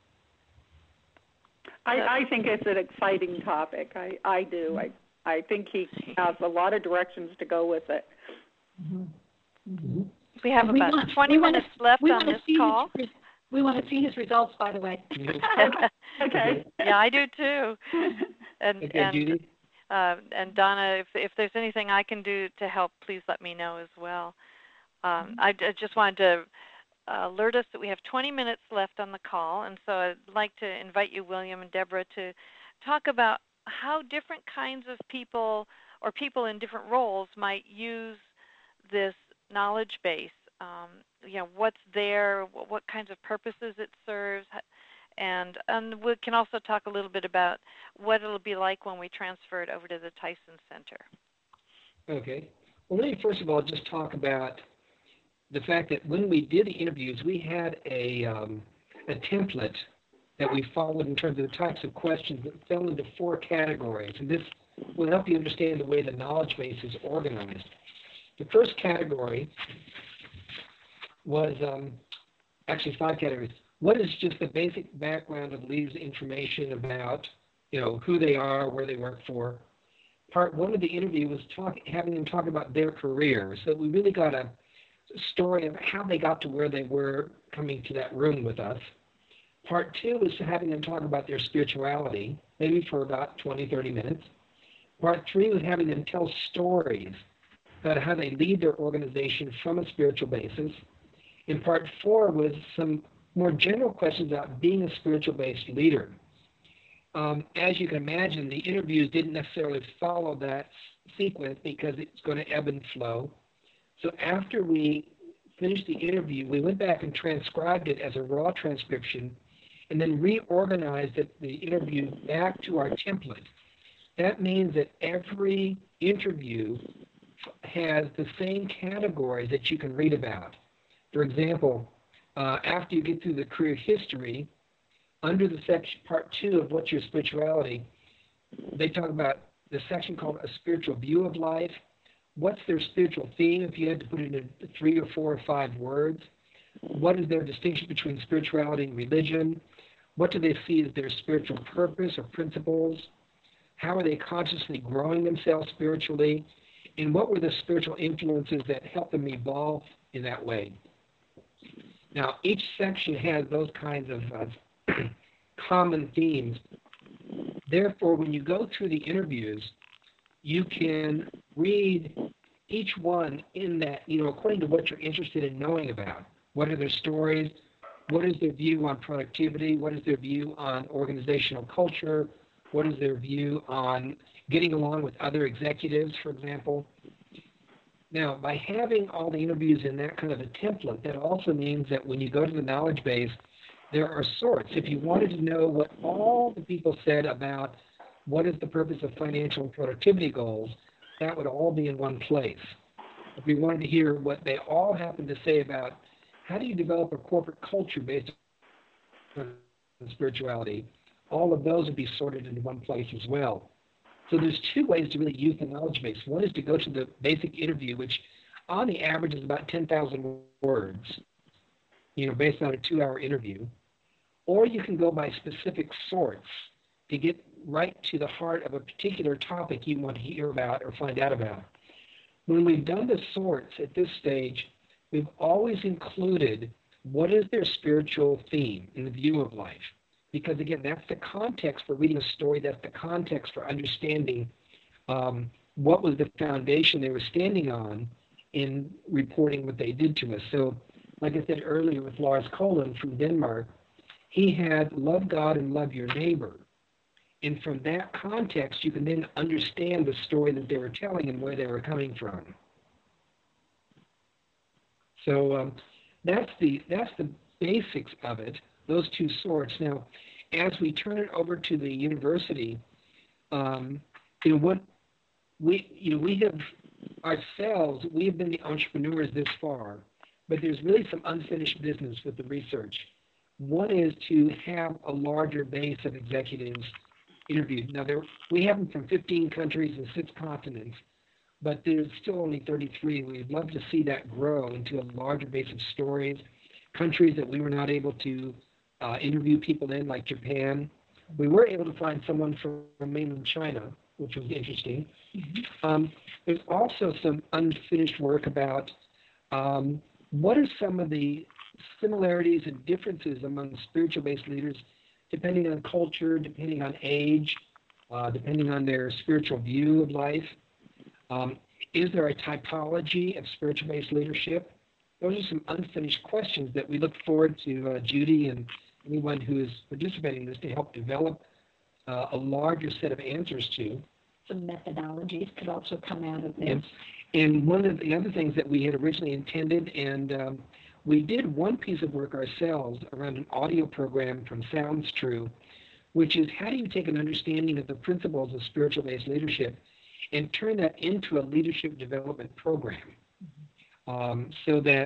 I, I think it's an exciting topic. I, I do. I, I think he has a lot of directions to go with it. Mm-hmm. Mm-hmm. We have we about want, twenty minutes wanna, left on this call. His, we want to see his results, by the way. Okay. Yeah, I do too. And okay, and Judy? Uh, and Donna, if if there's anything I can do to help, please let me know as well. Um, I, I just wanted to uh, alert us that we have twenty minutes left on the call, and so I'd like to invite you, William and Deborah, to talk about how different kinds of people or people in different roles might use this knowledge base. Um, you know, what's there, what, what kinds of purposes it serves, and, and we can also talk a little bit about what it'll be like when we transfer it over to the Tyson Center. Okay. Well, let me first of all just talk about the fact that when we did the interviews, we had a, um, a template that we followed in terms of the types of questions that fell into four categories. And this will help you understand the way the knowledge base is organized. The first category was um, actually five categories. What is just the basic background of leaders' information about, you know, who they are, where they work for? Part one of the interview was talk, having them talk about their career. So we really got a story of how they got to where they were coming to that room with us. Part two was having them talk about their spirituality, maybe for about twenty, thirty minutes. Part three was having them tell stories about how they lead their organization from a spiritual basis. And part four was some more general questions about being a spiritual-based leader. Um, as you can imagine, the interviews didn't necessarily follow that sequence because it's going to ebb and flow. So after we finished the interview, we went back and transcribed it as a raw transcription and then reorganized it, the interview back to our template. That means that every interview has the same categories that you can read about. For example, uh, after you get through the career history, under the section part two of What's Your Spirituality, they talk about the section called A Spiritual View of Life. What's their spiritual theme, if you had to put it in three or four or five words? What is their distinction between spirituality and religion? What do they see as their spiritual purpose or principles? How are they consciously growing themselves spiritually? And what were the spiritual influences that helped them evolve in that way? Now, each section has those kinds of uh, common themes. Therefore, when you go through the interviews, you can read each one in that, you know, according to what you're interested in knowing about. What are their stories? What is their view on productivity? What is their view on organizational culture? What is their view on getting along with other executives, for example? Now, by having all the interviews in that kind of a template, that also means that when you go to the knowledge base, there are sorts. If you wanted to know what all the people said about what is the purpose of financial and productivity goals, that would all be in one place. If we wanted to hear what they all happen to say about how do you develop a corporate culture based on spirituality, all of those would be sorted into one place as well. So there's two ways to really use the knowledge base. One is to go to the basic interview, which on the average is about ten thousand words, you know, based on a two-hour interview. Or you can go by specific sorts to get right to the heart of a particular topic you want to hear about or find out about. When we've done the sorts at this stage, we've always included what is their spiritual theme in the view of life. Because, again, that's the context for reading a story. That's the context for understanding um, what was the foundation they were standing on in reporting what they did to us. So, like I said earlier with Lars Kohlen from Denmark, he had love God and love your neighbor. And from that context, you can then understand the story that they were telling and where they were coming from. So um, that's the that's the basics of it. Those two sorts. Now, as we turn it over to the university, um, you know what we you know we have ourselves. We have been the entrepreneurs this far, but there's really some unfinished business with the research. One is to have a larger base of executives interviewed. Now, there we have them from fifteen countries and six continents, but there's still only thirty-three. We'd love to see that grow into a larger base of stories, countries that we were not able to Uh, interview people in, like Japan. We were able to find someone from, from mainland China, which was interesting. Mm-hmm. Um, there's also some unfinished work about um, what are some of the similarities and differences among spiritual-based leaders, depending on culture, depending on age, uh, depending on their spiritual view of life. Um, is there a typology of spiritual-based leadership? Those are some unfinished questions that we look forward to uh, Judy and anyone who is participating in this to help develop uh, a larger set of answers to. Some methodologies could also come out of this. And, and one of the other things that we had originally intended, and um, we did one piece of work ourselves around an audio program from Sounds True, which is how do you take an understanding of the principles of spiritual-based leadership and turn that into a leadership development program, mm-hmm. um, so that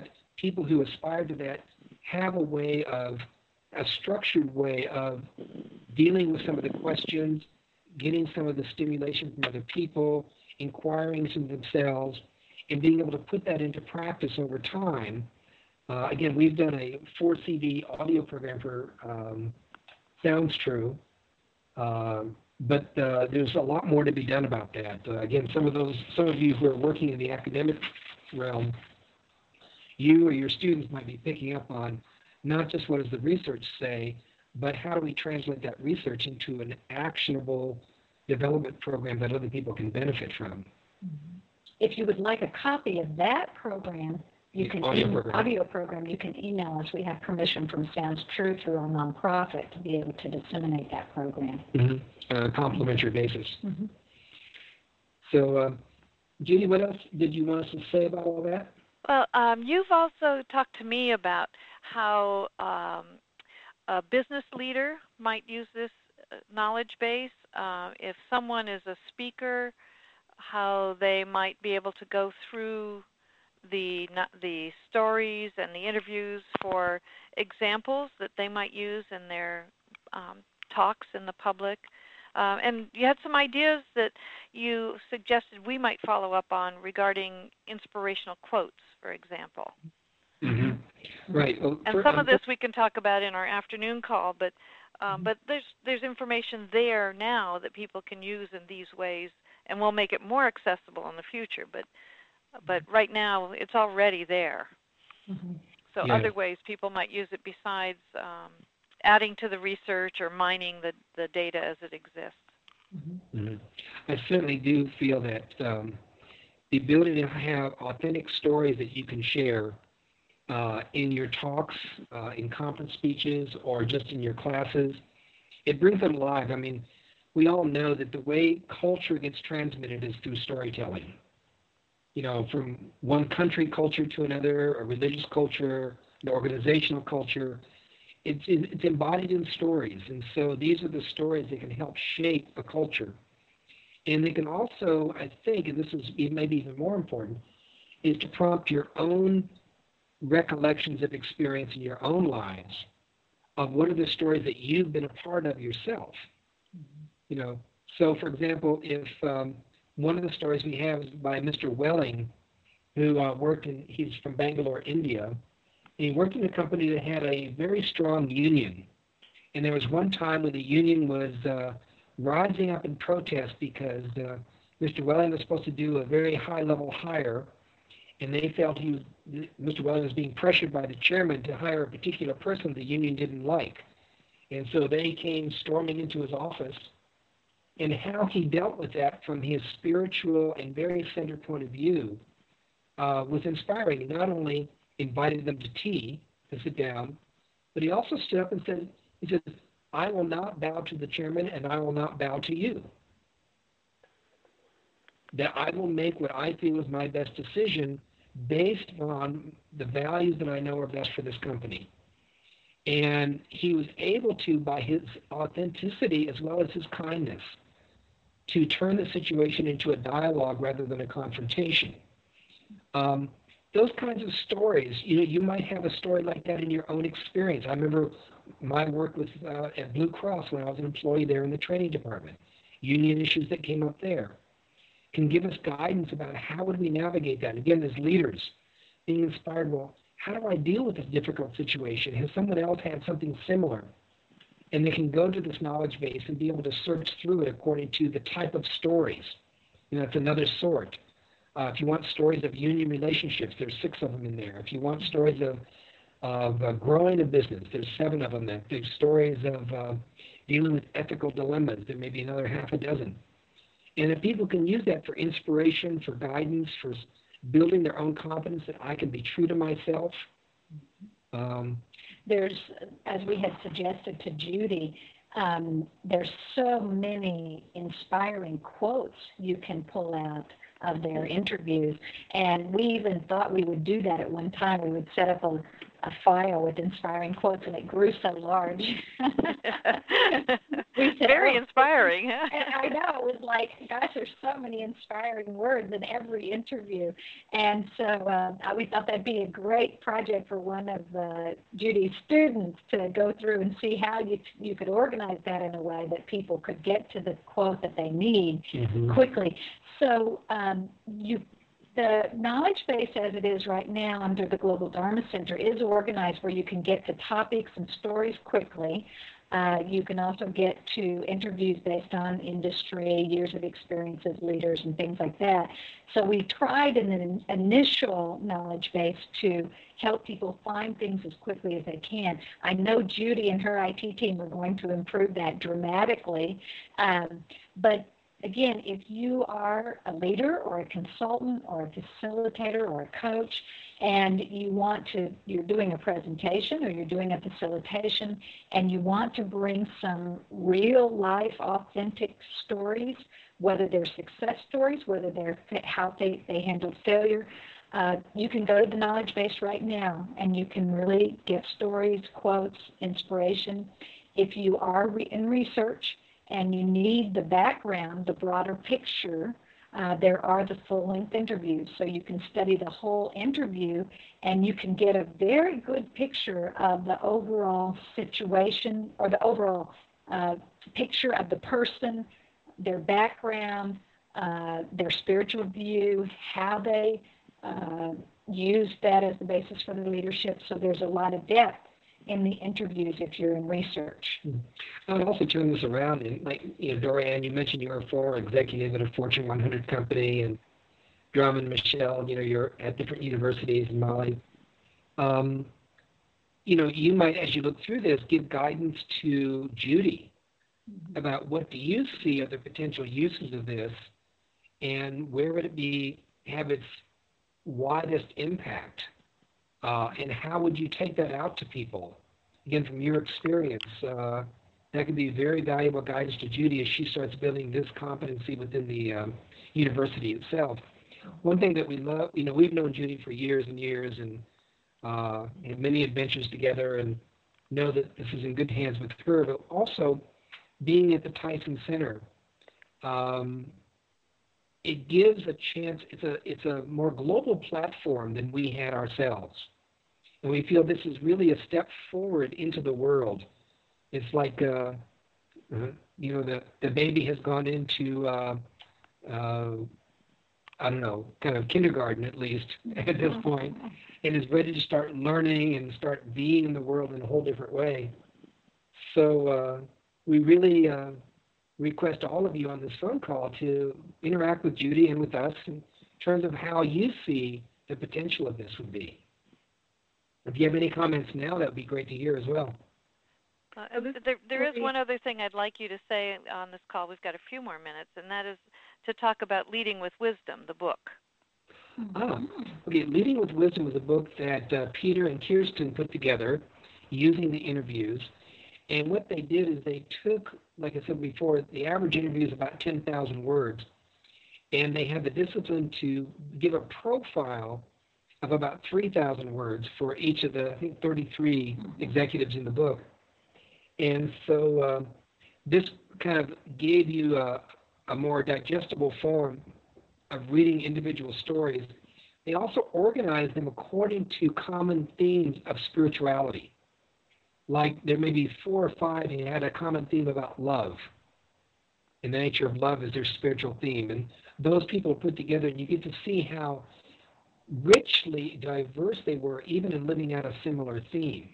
people who aspire to that have a way of, a structured way of dealing with some of the questions, getting some of the stimulation from other people, inquiring into themselves, and being able to put that into practice over time. Uh, again, we've done a four C D audio program for um, Sounds True, uh, but uh, there's a lot more to be done about that. Uh, again, some of those, some of you who are working in the academic realm, you or your students might be picking up on not just what does the research say, but how do we translate that research into an actionable development program that other people can benefit from. If you would like a copy of that program, you can audio, e- program. audio program, you can email us. We have permission from Sounds True through our nonprofit to be able to disseminate that program. Mm-hmm. On a complimentary basis. Mm-hmm. So, uh, Judy, what else did you want us to say about all that? Well, um, you've also talked to me about how um, a business leader might use this knowledge base. Uh, if someone is a speaker, how they might be able to go through the the stories and the interviews for examples that they might use in their um, talks in the public. Um, and you had some ideas that you suggested we might follow up on regarding inspirational quotes, for example. Mm-hmm. Right. Well, and for, some um, of this we can talk about in our afternoon call, but um, mm-hmm. but there's there's information there now that people can use in these ways, and we'll make it more accessible in the future. But but right now it's already there. Mm-hmm. So yeah. other ways people might use it besides um, adding to the research or mining the, the data as it exists. Mm-hmm. Mm-hmm. I certainly do feel that um, the ability to have authentic stories that you can share uh, in your talks, uh, in conference speeches, or just in your classes, it brings them alive. I mean, we all know that the way culture gets transmitted is through storytelling. You know, from one country culture to another, a religious culture, an organizational culture, it's, it's embodied in stories. And so these are the stories that can help shape a culture. And they can also, I think, and this is maybe even more important, is to prompt your own recollections of experience in your own lives of what are the stories that you've been a part of yourself. Mm-hmm. You know, so for example, if um, one of the stories we have is by Mister Welling, who uh, worked in, he's from Bangalore, India, and he worked in a company that had a very strong union. And there was one time when the union was uh, rising up in protest because uh, Mister Welling was supposed to do a very high-level hire, and they felt he was, Mister Welling was being pressured by the chairman to hire a particular person the union didn't like. And so they came storming into his office, and how he dealt with that from his spiritual and very centered point of view uh, was inspiring. He not only invited them to tea, to sit down, but he also stood up and said, he said, I will not bow to the chairman and I will not bow to you. That I will make what I feel is my best decision based on the values that I know are best for this company. And he was able to, by his authenticity as well as his kindness, to turn the situation into a dialogue rather than a confrontation. Um, those kinds of stories, you know, you might have a story like that in your own experience. I remember my work with uh, at Blue Cross when I was an employee there in the training department. Union issues that came up there can give us guidance about how would we navigate that. Again, as leaders, being inspired, well, how do I deal with this difficult situation? Has someone else had something similar? And they can go to this knowledge base and be able to search through it according to the type of stories. You know, it's another sort. Uh, if you want stories of union relationships, there's six of them in there. If you want stories of of uh, growing a business, there's seven of them. There's stories of uh, dealing with ethical dilemmas, there may be another half a dozen. And if people can use that for inspiration, for guidance, for building their own confidence that I can be true to myself. Um, there's, as we had suggested to Judy, um, there's so many inspiring quotes you can pull out of their interviews. And we even thought we would do that at one time. We would set up a, a file with inspiring quotes, and it grew so large. we said, Very oh, inspiring. And I know, it was like, gosh, there's so many inspiring words in every interview. And so uh, we thought that'd be a great project for one of uh, Judy's students to go through and see how you you could organize that in a way that people could get to the quote that they need mm-hmm. quickly. So um, you the knowledge base as it is right now under the Global Dharma Center is organized where you can get to topics and stories quickly. Uh, you can also get to interviews based on industry, years of experience as leaders, and things like that. So we tried in an initial knowledge base to help people find things as quickly as they can. I know Judy and her I T team are going to improve that dramatically, um, but again, if you are a leader or a consultant or a facilitator or a coach and you want to, you're doing a presentation or you're doing a facilitation and you want to bring some real life, authentic stories, whether they're success stories, whether they're how they, they handled failure, uh, you can go to the knowledge base right now and you can really get stories, quotes, inspiration. If you are re- in research, and you need the background, the broader picture, uh, there are the full-length interviews. So you can study the whole interview, and you can get a very good picture of the overall situation or the overall uh, picture of the person, their background, uh, their spiritual view, how they uh, use that as the basis for their leadership. So there's a lot of depth in the interviews if you're in research. I would also turn this around, and like, you know, Dorianne, you mentioned you're a former executive at a Fortune one hundred company, and Drum and Michelle, you know, you're at different universities in Mali. Um, you know, you might, as you look through this, give guidance to Judy mm-hmm. about what do you see are the potential uses of this, and where would it be have its widest impact. Uh, and how would you take that out to people? Again, from your experience, uh, that could be very valuable guidance to Judy as she starts building this competency within the um, university itself. One thing that we love, you know, we've known Judy for years and years and uh, had many adventures together and know that this is in good hands with her, but also being at the Tyson Center, um, it gives a chance, it's a, it's a more global platform than we had ourselves. And we feel this is really a step forward into the world. It's like, uh, uh, you know, the, the baby has gone into, uh, uh, I don't know, kind of kindergarten at least at this point, and is ready to start learning and start being in the world in a whole different way. So uh, we really uh, request all of you on this phone call to interact with Judy and with us in terms of how you see the potential of this would be. If you have any comments now, that would be great to hear as well. Uh, there, there is one other thing I'd like you to say on this call. We've got a few more minutes, and that is to talk about Leading with Wisdom, the book. Ah, okay. Leading with Wisdom is a book that uh, Peter and Kirsten put together using the interviews. And what they did is they took, like I said before, the average interview is about ten thousand words. And they had the discipline to give a profile of about three thousand words for each of the, I think, thirty-three executives in the book. And so uh, this kind of gave you a, a more digestible form of reading individual stories. They also organized them according to common themes of spirituality. Like there may be four or five, and you had a common theme about love. And the nature of love is their spiritual theme. And those people put together, and you get to see how richly diverse they were, even in living out a similar theme.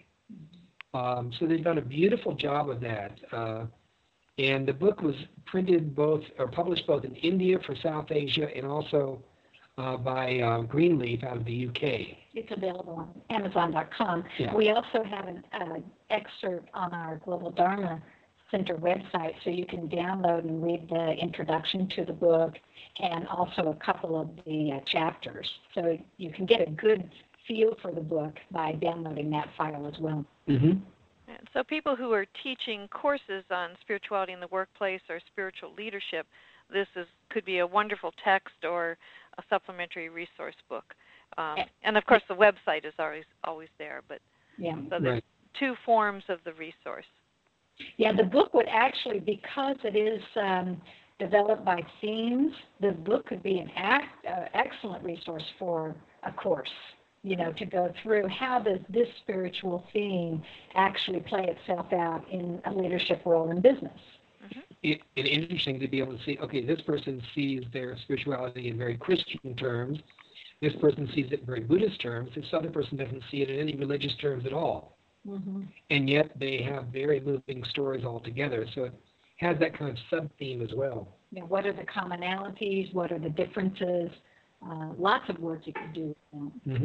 Um, so they've done a beautiful job of that. Uh, and the book was printed both, or published both in India for South Asia and also uh, by uh, Greenleaf out of the U K. It's available on Amazon dot com. Yeah. We also have an uh, excerpt on our Global Dharma Center website, so you can download and read the introduction to the book and also a couple of the uh, chapters. So you can get a good feel for the book by downloading that file as well. Mm-hmm. And so people who are teaching courses on spirituality in the workplace or spiritual leadership, this is could be a wonderful text or a supplementary resource book. Um, and of course, the website is always always there. But Yeah. So there's Right. two forms of the resource. Yeah, the book would actually, because it is um, developed by themes, the book could be an act, uh, excellent resource for a course, you know, to go through how does this spiritual theme actually play itself out in a leadership role in business. Mm-hmm. It, it's interesting to be able to see, okay, this person sees their spirituality in very Christian terms. This person sees it in very Buddhist terms. This other person doesn't see it in any religious terms at all. Mm-hmm. And yet they have very moving stories all together. So it has that kind of sub-theme as well. You know, what are the commonalities? What are the differences? Uh, lots of work you could do with them. Mm-hmm.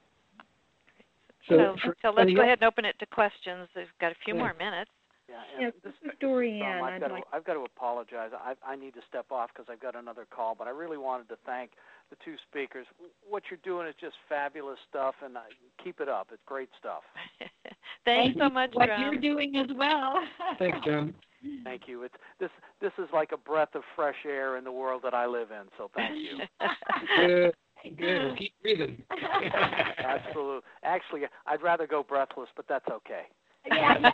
So, for so let's anybody go else- ahead and open it to questions. We've got a few Yeah. more minutes. Yeah, Yeah, and this this is Dorianne. Tom, I've I'd got like to, I've got to apologize. I, I need to step off because I've got another call, but I really wanted to thank the two speakers. What you're doing is just fabulous stuff, and I, keep it up. It's great stuff. Thanks Thank so you much, for what Drum. you're doing as well. Thanks, John. Thank you. It's this this is like a breath of fresh air in the world that I live in. So thank you. Good. Good. We'll keep breathing. Absolutely. Actually, I'd rather go breathless, but that's okay. Yeah.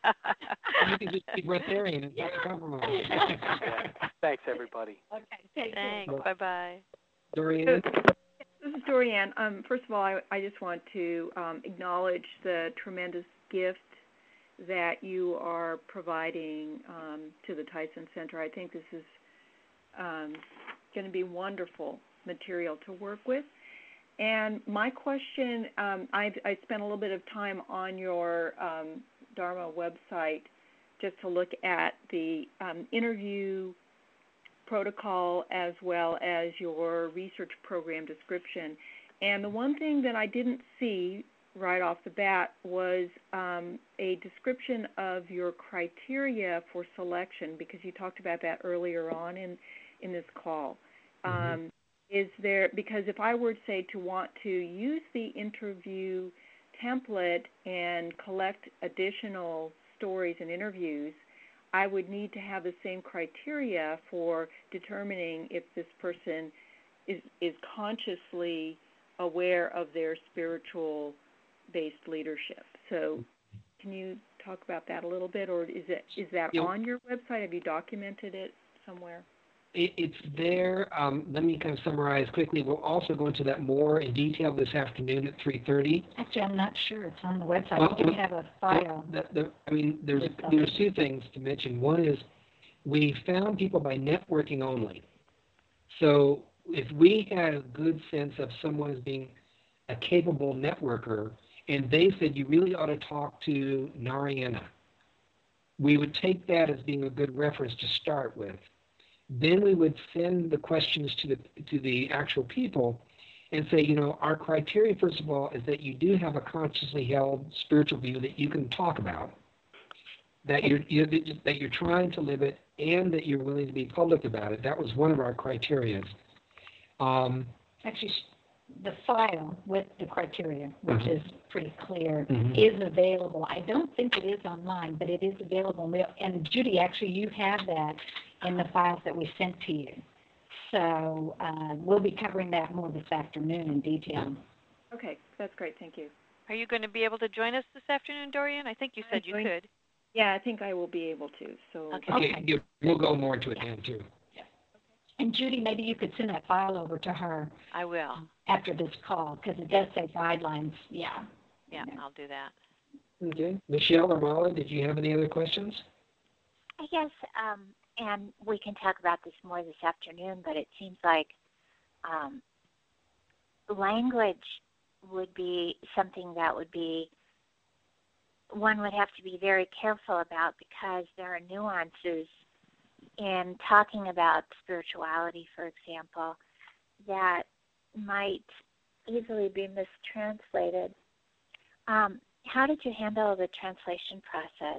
You can just be breatharian. It's not a compromise. Yeah. Thanks, everybody. Okay, take care. Thanks. Bye-bye. Dorian? This is Dorianne. Um, first of all, I, I just want to um, acknowledge the tremendous gift that you are providing um, to the Tyson Center. I think this is um, going to be wonderful material to work with. And my question, um, I, I spent a little bit of time on your um, Dharma website just to look at the um, interview protocol as well as your research program description. And the one thing that I didn't see right off the bat was um, a description of your criteria for selection, because you talked about that earlier on in, in this call. Mm-hmm. Um, is there, because if I were to say to want to use the interview template and collect additional stories and interviews, I would need to have the same criteria for determining if this person is, is consciously aware of their spiritual-based leadership. So can you talk about that a little bit, or is it is that Yeah. on your website? Have you documented it somewhere? It, it's there. Um, let me kind of summarize quickly. We'll also go into that more in detail this afternoon at three thirty. Actually, I'm not sure. It's on the website. Well, We do have a file. The, the, I mean, there's there's two things to mention. One is we found people by networking only. So if we had a good sense of someone as being a capable networker, and they said you really ought to talk to Narayana, we would take that as being a good reference to start with. Then we would send the questions to the to the actual people and say, you know, our criteria, first of all, is that you do have a consciously held spiritual view that you can talk about, that you're, you that you're trying to live it, and that you're willing to be public about it. That was one of our criteria. Um, Actually, the file with the criteria, which Mhm. is pretty clear, Mhm. is available. I don't think it is online, but it is available. We'll- And Judy, actually, you have that in the files that we sent to you. So uh, we'll be covering that more this afternoon in detail. Okay, that's great. Thank you. Are you going to be able to join us this afternoon, Dorian? I think you said I'm you going- could. Yeah, I think I will be able to. So Okay. okay, Okay. you- we'll go more into it then, too. And Judy, maybe you could send that file over to her I will. after this call, because it does say guidelines. Yeah. Yeah, Yeah. I'll do that. Okay. Michelle or Molly, did you have any other questions? I guess, um, and we can talk about this more this afternoon, but it seems like um, language would be something that would be, one would have to be very careful about, because there are nuances in talking about spirituality, for example, that might easily be mistranslated. Um, how did you handle the translation process?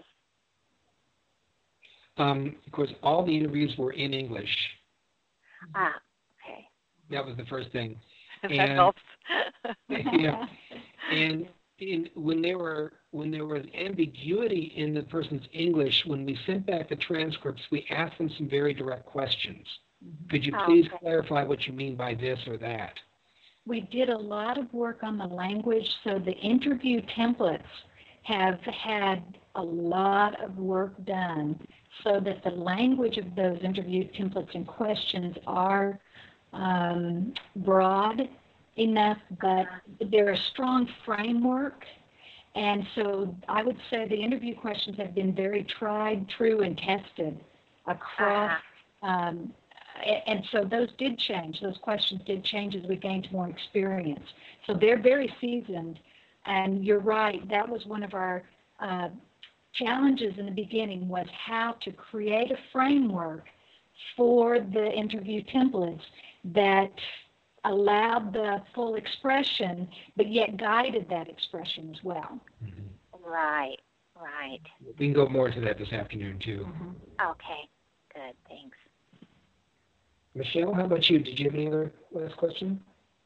Um, of course, all the interviews were in English. Ah, okay. That was the first thing. that And- helps. Yeah. And in, when there were when there was ambiguity in the person's English, when we sent back the transcripts, we asked them some very direct questions. Could you Oh, please okay. clarify what you mean by this or that? we did a lot of work on the language, so the interview templates have had a lot of work done so that the language of those interview templates and questions are um, broad enough, but they're a strong framework. And so I would say the interview questions have been very tried, true, and tested across. Uh-huh. Um, and so those did change. Those questions did change as we gained more experience. So they're very seasoned. And you're right, that was one of our uh, challenges in the beginning, was how to create a framework for the interview templates that allowed the full expression, but yet guided that expression as well. Mm-hmm. Right, right. We can go more into that this afternoon, too. Mm-hmm. Okay, good, thanks. Michelle, how about you? Did you have any other last question?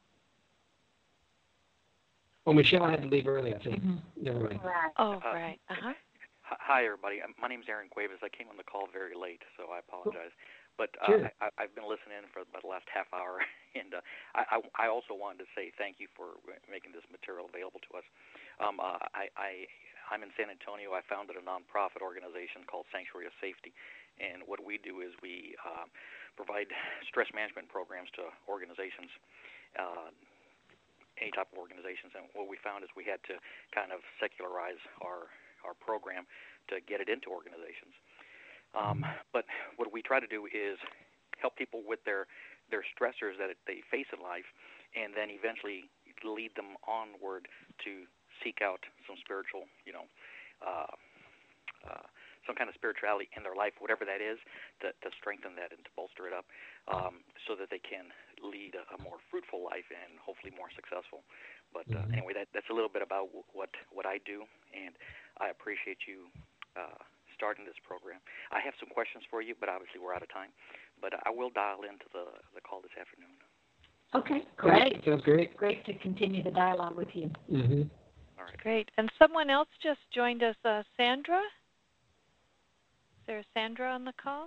Oh, Michelle had to leave early, I think. Mm-hmm. Never mind. Right. Oh, right. Uh-huh. Hi, everybody. My name's Aaron Cuevas. I came on the call very late, so I apologize. But uh, sure. I, I've been listening for about the last half hour, and uh, I, I also wanted to say thank you for making this material available to us. Um, uh, I, I, I'm in San Antonio. I founded a nonprofit organization called Sanctuary of Safety, and what we do is we uh, provide stress management programs to organizations, uh, any type of organizations. And what we found is we had to kind of secularize our our program to get it into organizations. Um, but what we try to do is help people with their, their stressors that they face in life, and then eventually lead them onward to seek out some spiritual, you know, uh, uh, some kind of spirituality in their life, whatever that is, to, to strengthen that and to bolster it up, um, so that they can lead a, a more fruitful life and hopefully more successful. But uh, mm-hmm. anyway, that, that's a little bit about what, what I do, and I appreciate you uh, starting this program. I have some questions for you, but obviously we're out of time. But I will dial into the, the call this afternoon. Okay, great. Sounds great. Great to continue the dialogue with you. Mm-hmm. All right. Great. And someone else just joined us, uh, Sandra? Is there a Sandra on the call?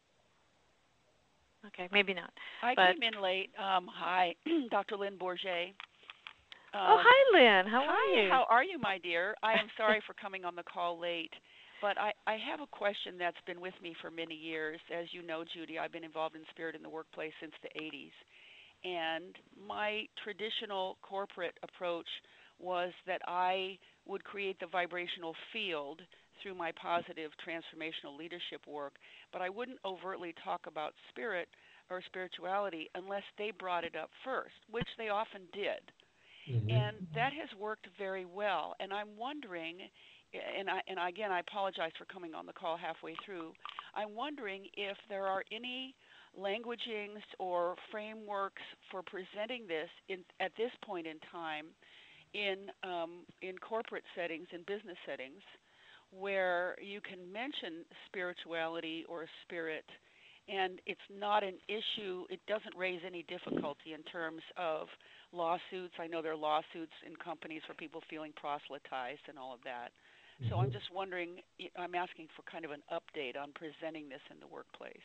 Okay, maybe not. I but... came in late. Um, hi, Doctor Lynn Bourget. Um, oh, hi, Lynn. How hi, are you? How are you, my dear? I am sorry for coming on the call late, but I, I have a question that's been with me for many years. As you know, Judy, I've been involved in spirit in the workplace since the eighties. And my traditional corporate approach was that I would create the vibrational field through my positive transformational leadership work, but I wouldn't overtly talk about spirit or spirituality unless they brought it up first, which they often did. Mm-hmm. And that has worked very well. And I'm wondering, and, I, and again, I apologize for coming on the call halfway through, I'm wondering if there are any languagings or frameworks for presenting this in, at this point in time in um, in corporate settings, in business settings, where you can mention spirituality or spirit, and it's not an issue, it doesn't raise any difficulty in terms of lawsuits. I know there are lawsuits in companies for people feeling proselytized and all of that. Mm-hmm. So I'm just wondering, I'm asking for kind of an update on presenting this in the workplace.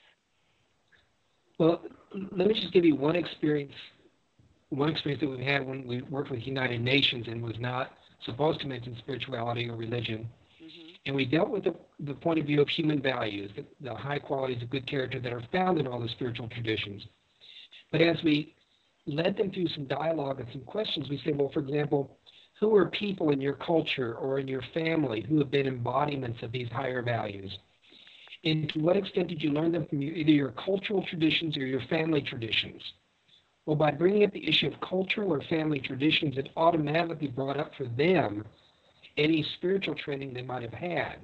Well, let me just give you one experience, one experience that we had when we worked with United Nations and was not supposed to mention spirituality or religion. Mm-hmm. And we dealt with the, the point of view of human values, the, the high qualities of good character that are found in all the spiritual traditions. But as we led them through some dialogue and some questions, we said, well, for example, who are people in your culture or in your family who have been embodiments of these higher values? And to what extent did you learn them from either your cultural traditions or your family traditions? Well, by bringing up the issue of cultural or family traditions, it automatically brought up for them any spiritual training they might have had.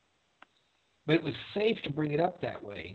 But it was safe to bring it up that way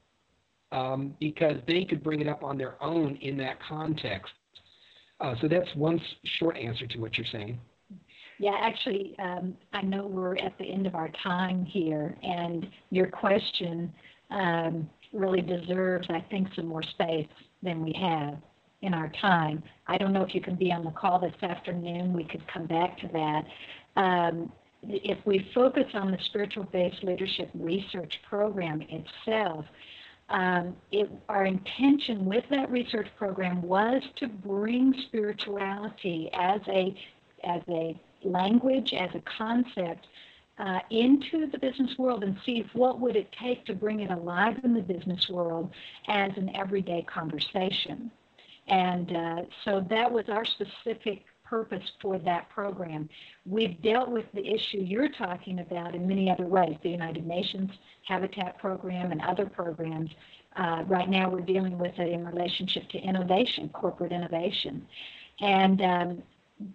um, because they could bring it up on their own in that context. Uh, so that's one short answer to what you're saying. Yeah, actually, um, I know we're at the end of our time here, and your question um, really deserves, I think, some more space than we have in our time. I don't know if you can be on the call this afternoon. We could come back to that. Um, if we focus on the spiritual-based leadership research program itself, um, it, our intention with that research program was to bring spirituality as a as a language, as a concept, uh, into the business world and see if what would it take to bring it alive in the business world as an everyday conversation. And uh, so that was our specific purpose for that program. We've dealt with the issue you're talking about in many other ways, the United Nations Habitat Program and other programs. Uh, right now we're dealing with it in relationship to innovation, corporate innovation. And um,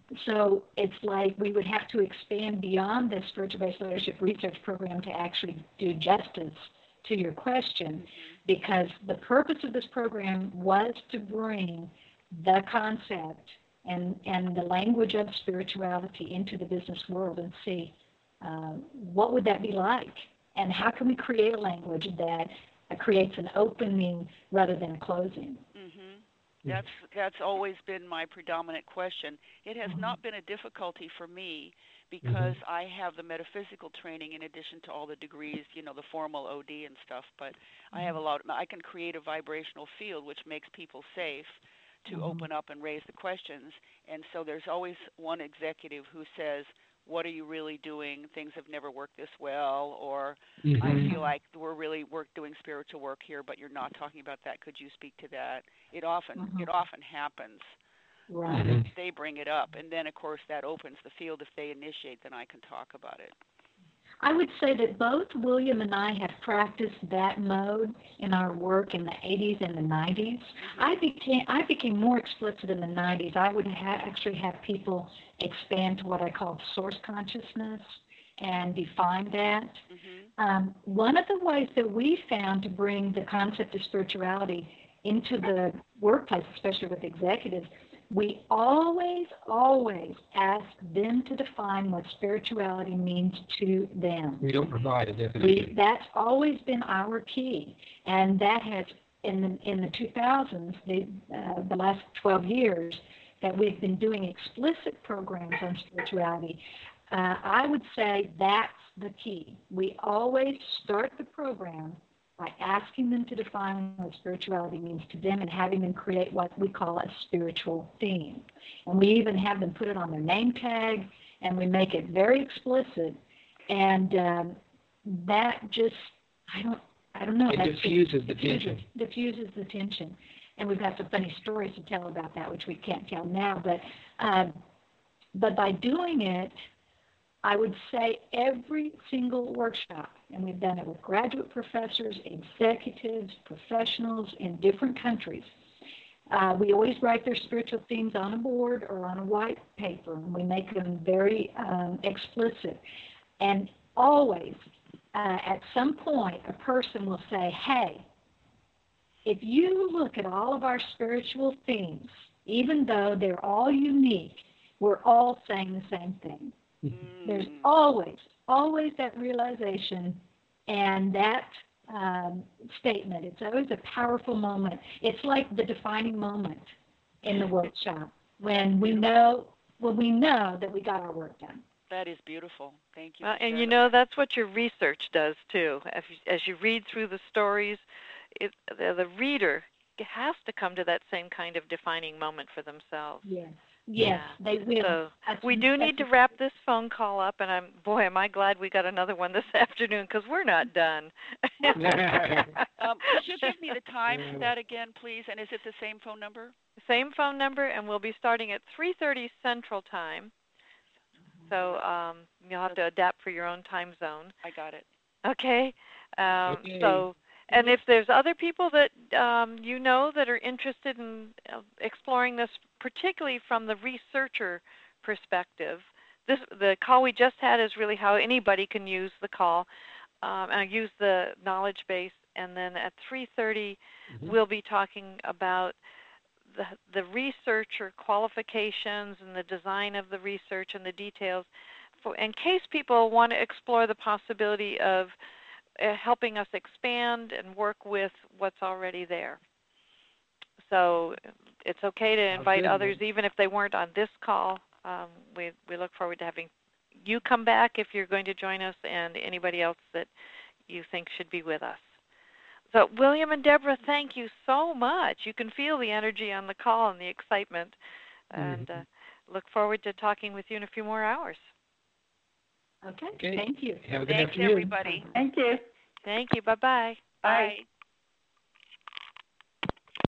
so it's like we would have to expand beyond the spiritual-based leadership research program to actually do justice to your question, because the purpose of this program was to bring the concept and, and the language of spirituality into the business world and see uh, what would that be like, and how can we create a language that uh, creates an opening rather than a closing. Mm-hmm. That's that's always been my predominant question. It has Mm-hmm. not been a difficulty for me because mm-hmm. I have the metaphysical training in addition to all the degrees, you know, the formal O D and stuff. But mm-hmm. I have a lot. I can create a vibrational field which makes people safe to mm-hmm. open up and raise the questions. And so there's always one executive who says, what are you really doing? Things have never worked this well, or mm-hmm. I feel like we're really work doing spiritual work here, but you're not talking about that. Could you speak to that? It often mm-hmm. it often happens. Right. Mm-hmm. They bring it up, and then of course that opens the field. If they initiate, then I can talk about it. I would say that both William and I have practiced that mode in our work in the eighties and the nineties. Mm-hmm. I became I became more explicit in the nineties. I would ha- actually have people expand to what I call source consciousness and define that. Mm-hmm. Um, one of the ways that we found to bring the concept of spirituality into the workplace, especially with executives, we always, always ask them to define what spirituality means to them. We don't provide a definition. We, that's always been our key, and that has, in the, in the two thousands, the, uh, the last twelve years, that we've been doing explicit programs on spirituality. Uh, I would say that's the key. We always start the program by asking them to define what spirituality means to them and having them create what we call a spiritual theme. And we even have them put it on their name tag, and we make it very explicit. And um, that just, I don't, I don't know. It that diffuses the diffuses, tension. Diffuses the tension. And we've got some funny stories to tell about that, which we can't tell now. But, um, but by doing it, I would say every single workshop, and we've done it with graduate professors, executives, professionals in different countries. Uh, we always write their spiritual themes on a board or on a white paper, and we make them very um, explicit. And always, uh, at some point, a person will say, hey, if you look at all of our spiritual themes, even though they're all unique, we're all saying the same thing. There's always, always that realization and that um, statement. It's always a powerful moment. It's like the defining moment in the workshop when we know when we know that we got our work done. That is beautiful. Thank you. Well, and you know that's what your research does too. As you, as you read through the stories, it, the, the reader has to come to that same kind of defining moment for themselves. Yes. Yes, yeah. they will. So we do need to wrap this phone call up, and I'm boy, am I glad we got another one this afternoon because we're not done. um, could you give me the time for that again, please? And is it the same phone number? Same phone number, and we'll be starting at three thirty Central Time. So um, you'll have to adapt for your own time zone. I got it. Okay. Um, okay. So. And if there's other people that um, you know that are interested in uh, exploring this, particularly from the researcher perspective, this the call we just had is really how anybody can use the call um, and use the knowledge base. And then at three thirty, mm-hmm. we'll be talking about the, the researcher qualifications and the design of the research and the details, for, in case people want to explore the possibility of Uh, helping us expand and work with what's already there. So it's okay to invite good, others, man. even if they weren't on this call. Um, we, we look forward to having you come back if you're going to join us, and anybody else that you think should be with us. So, William and Deborah, thank you so much. You can feel the energy on the call and the excitement, and Mm-hmm. uh, look forward to talking with you in a few more hours. Okay. Okay. Thank you. Have a good Thanks, afternoon. everybody. Thank you. Thank you. Bye-bye. Bye. Bye.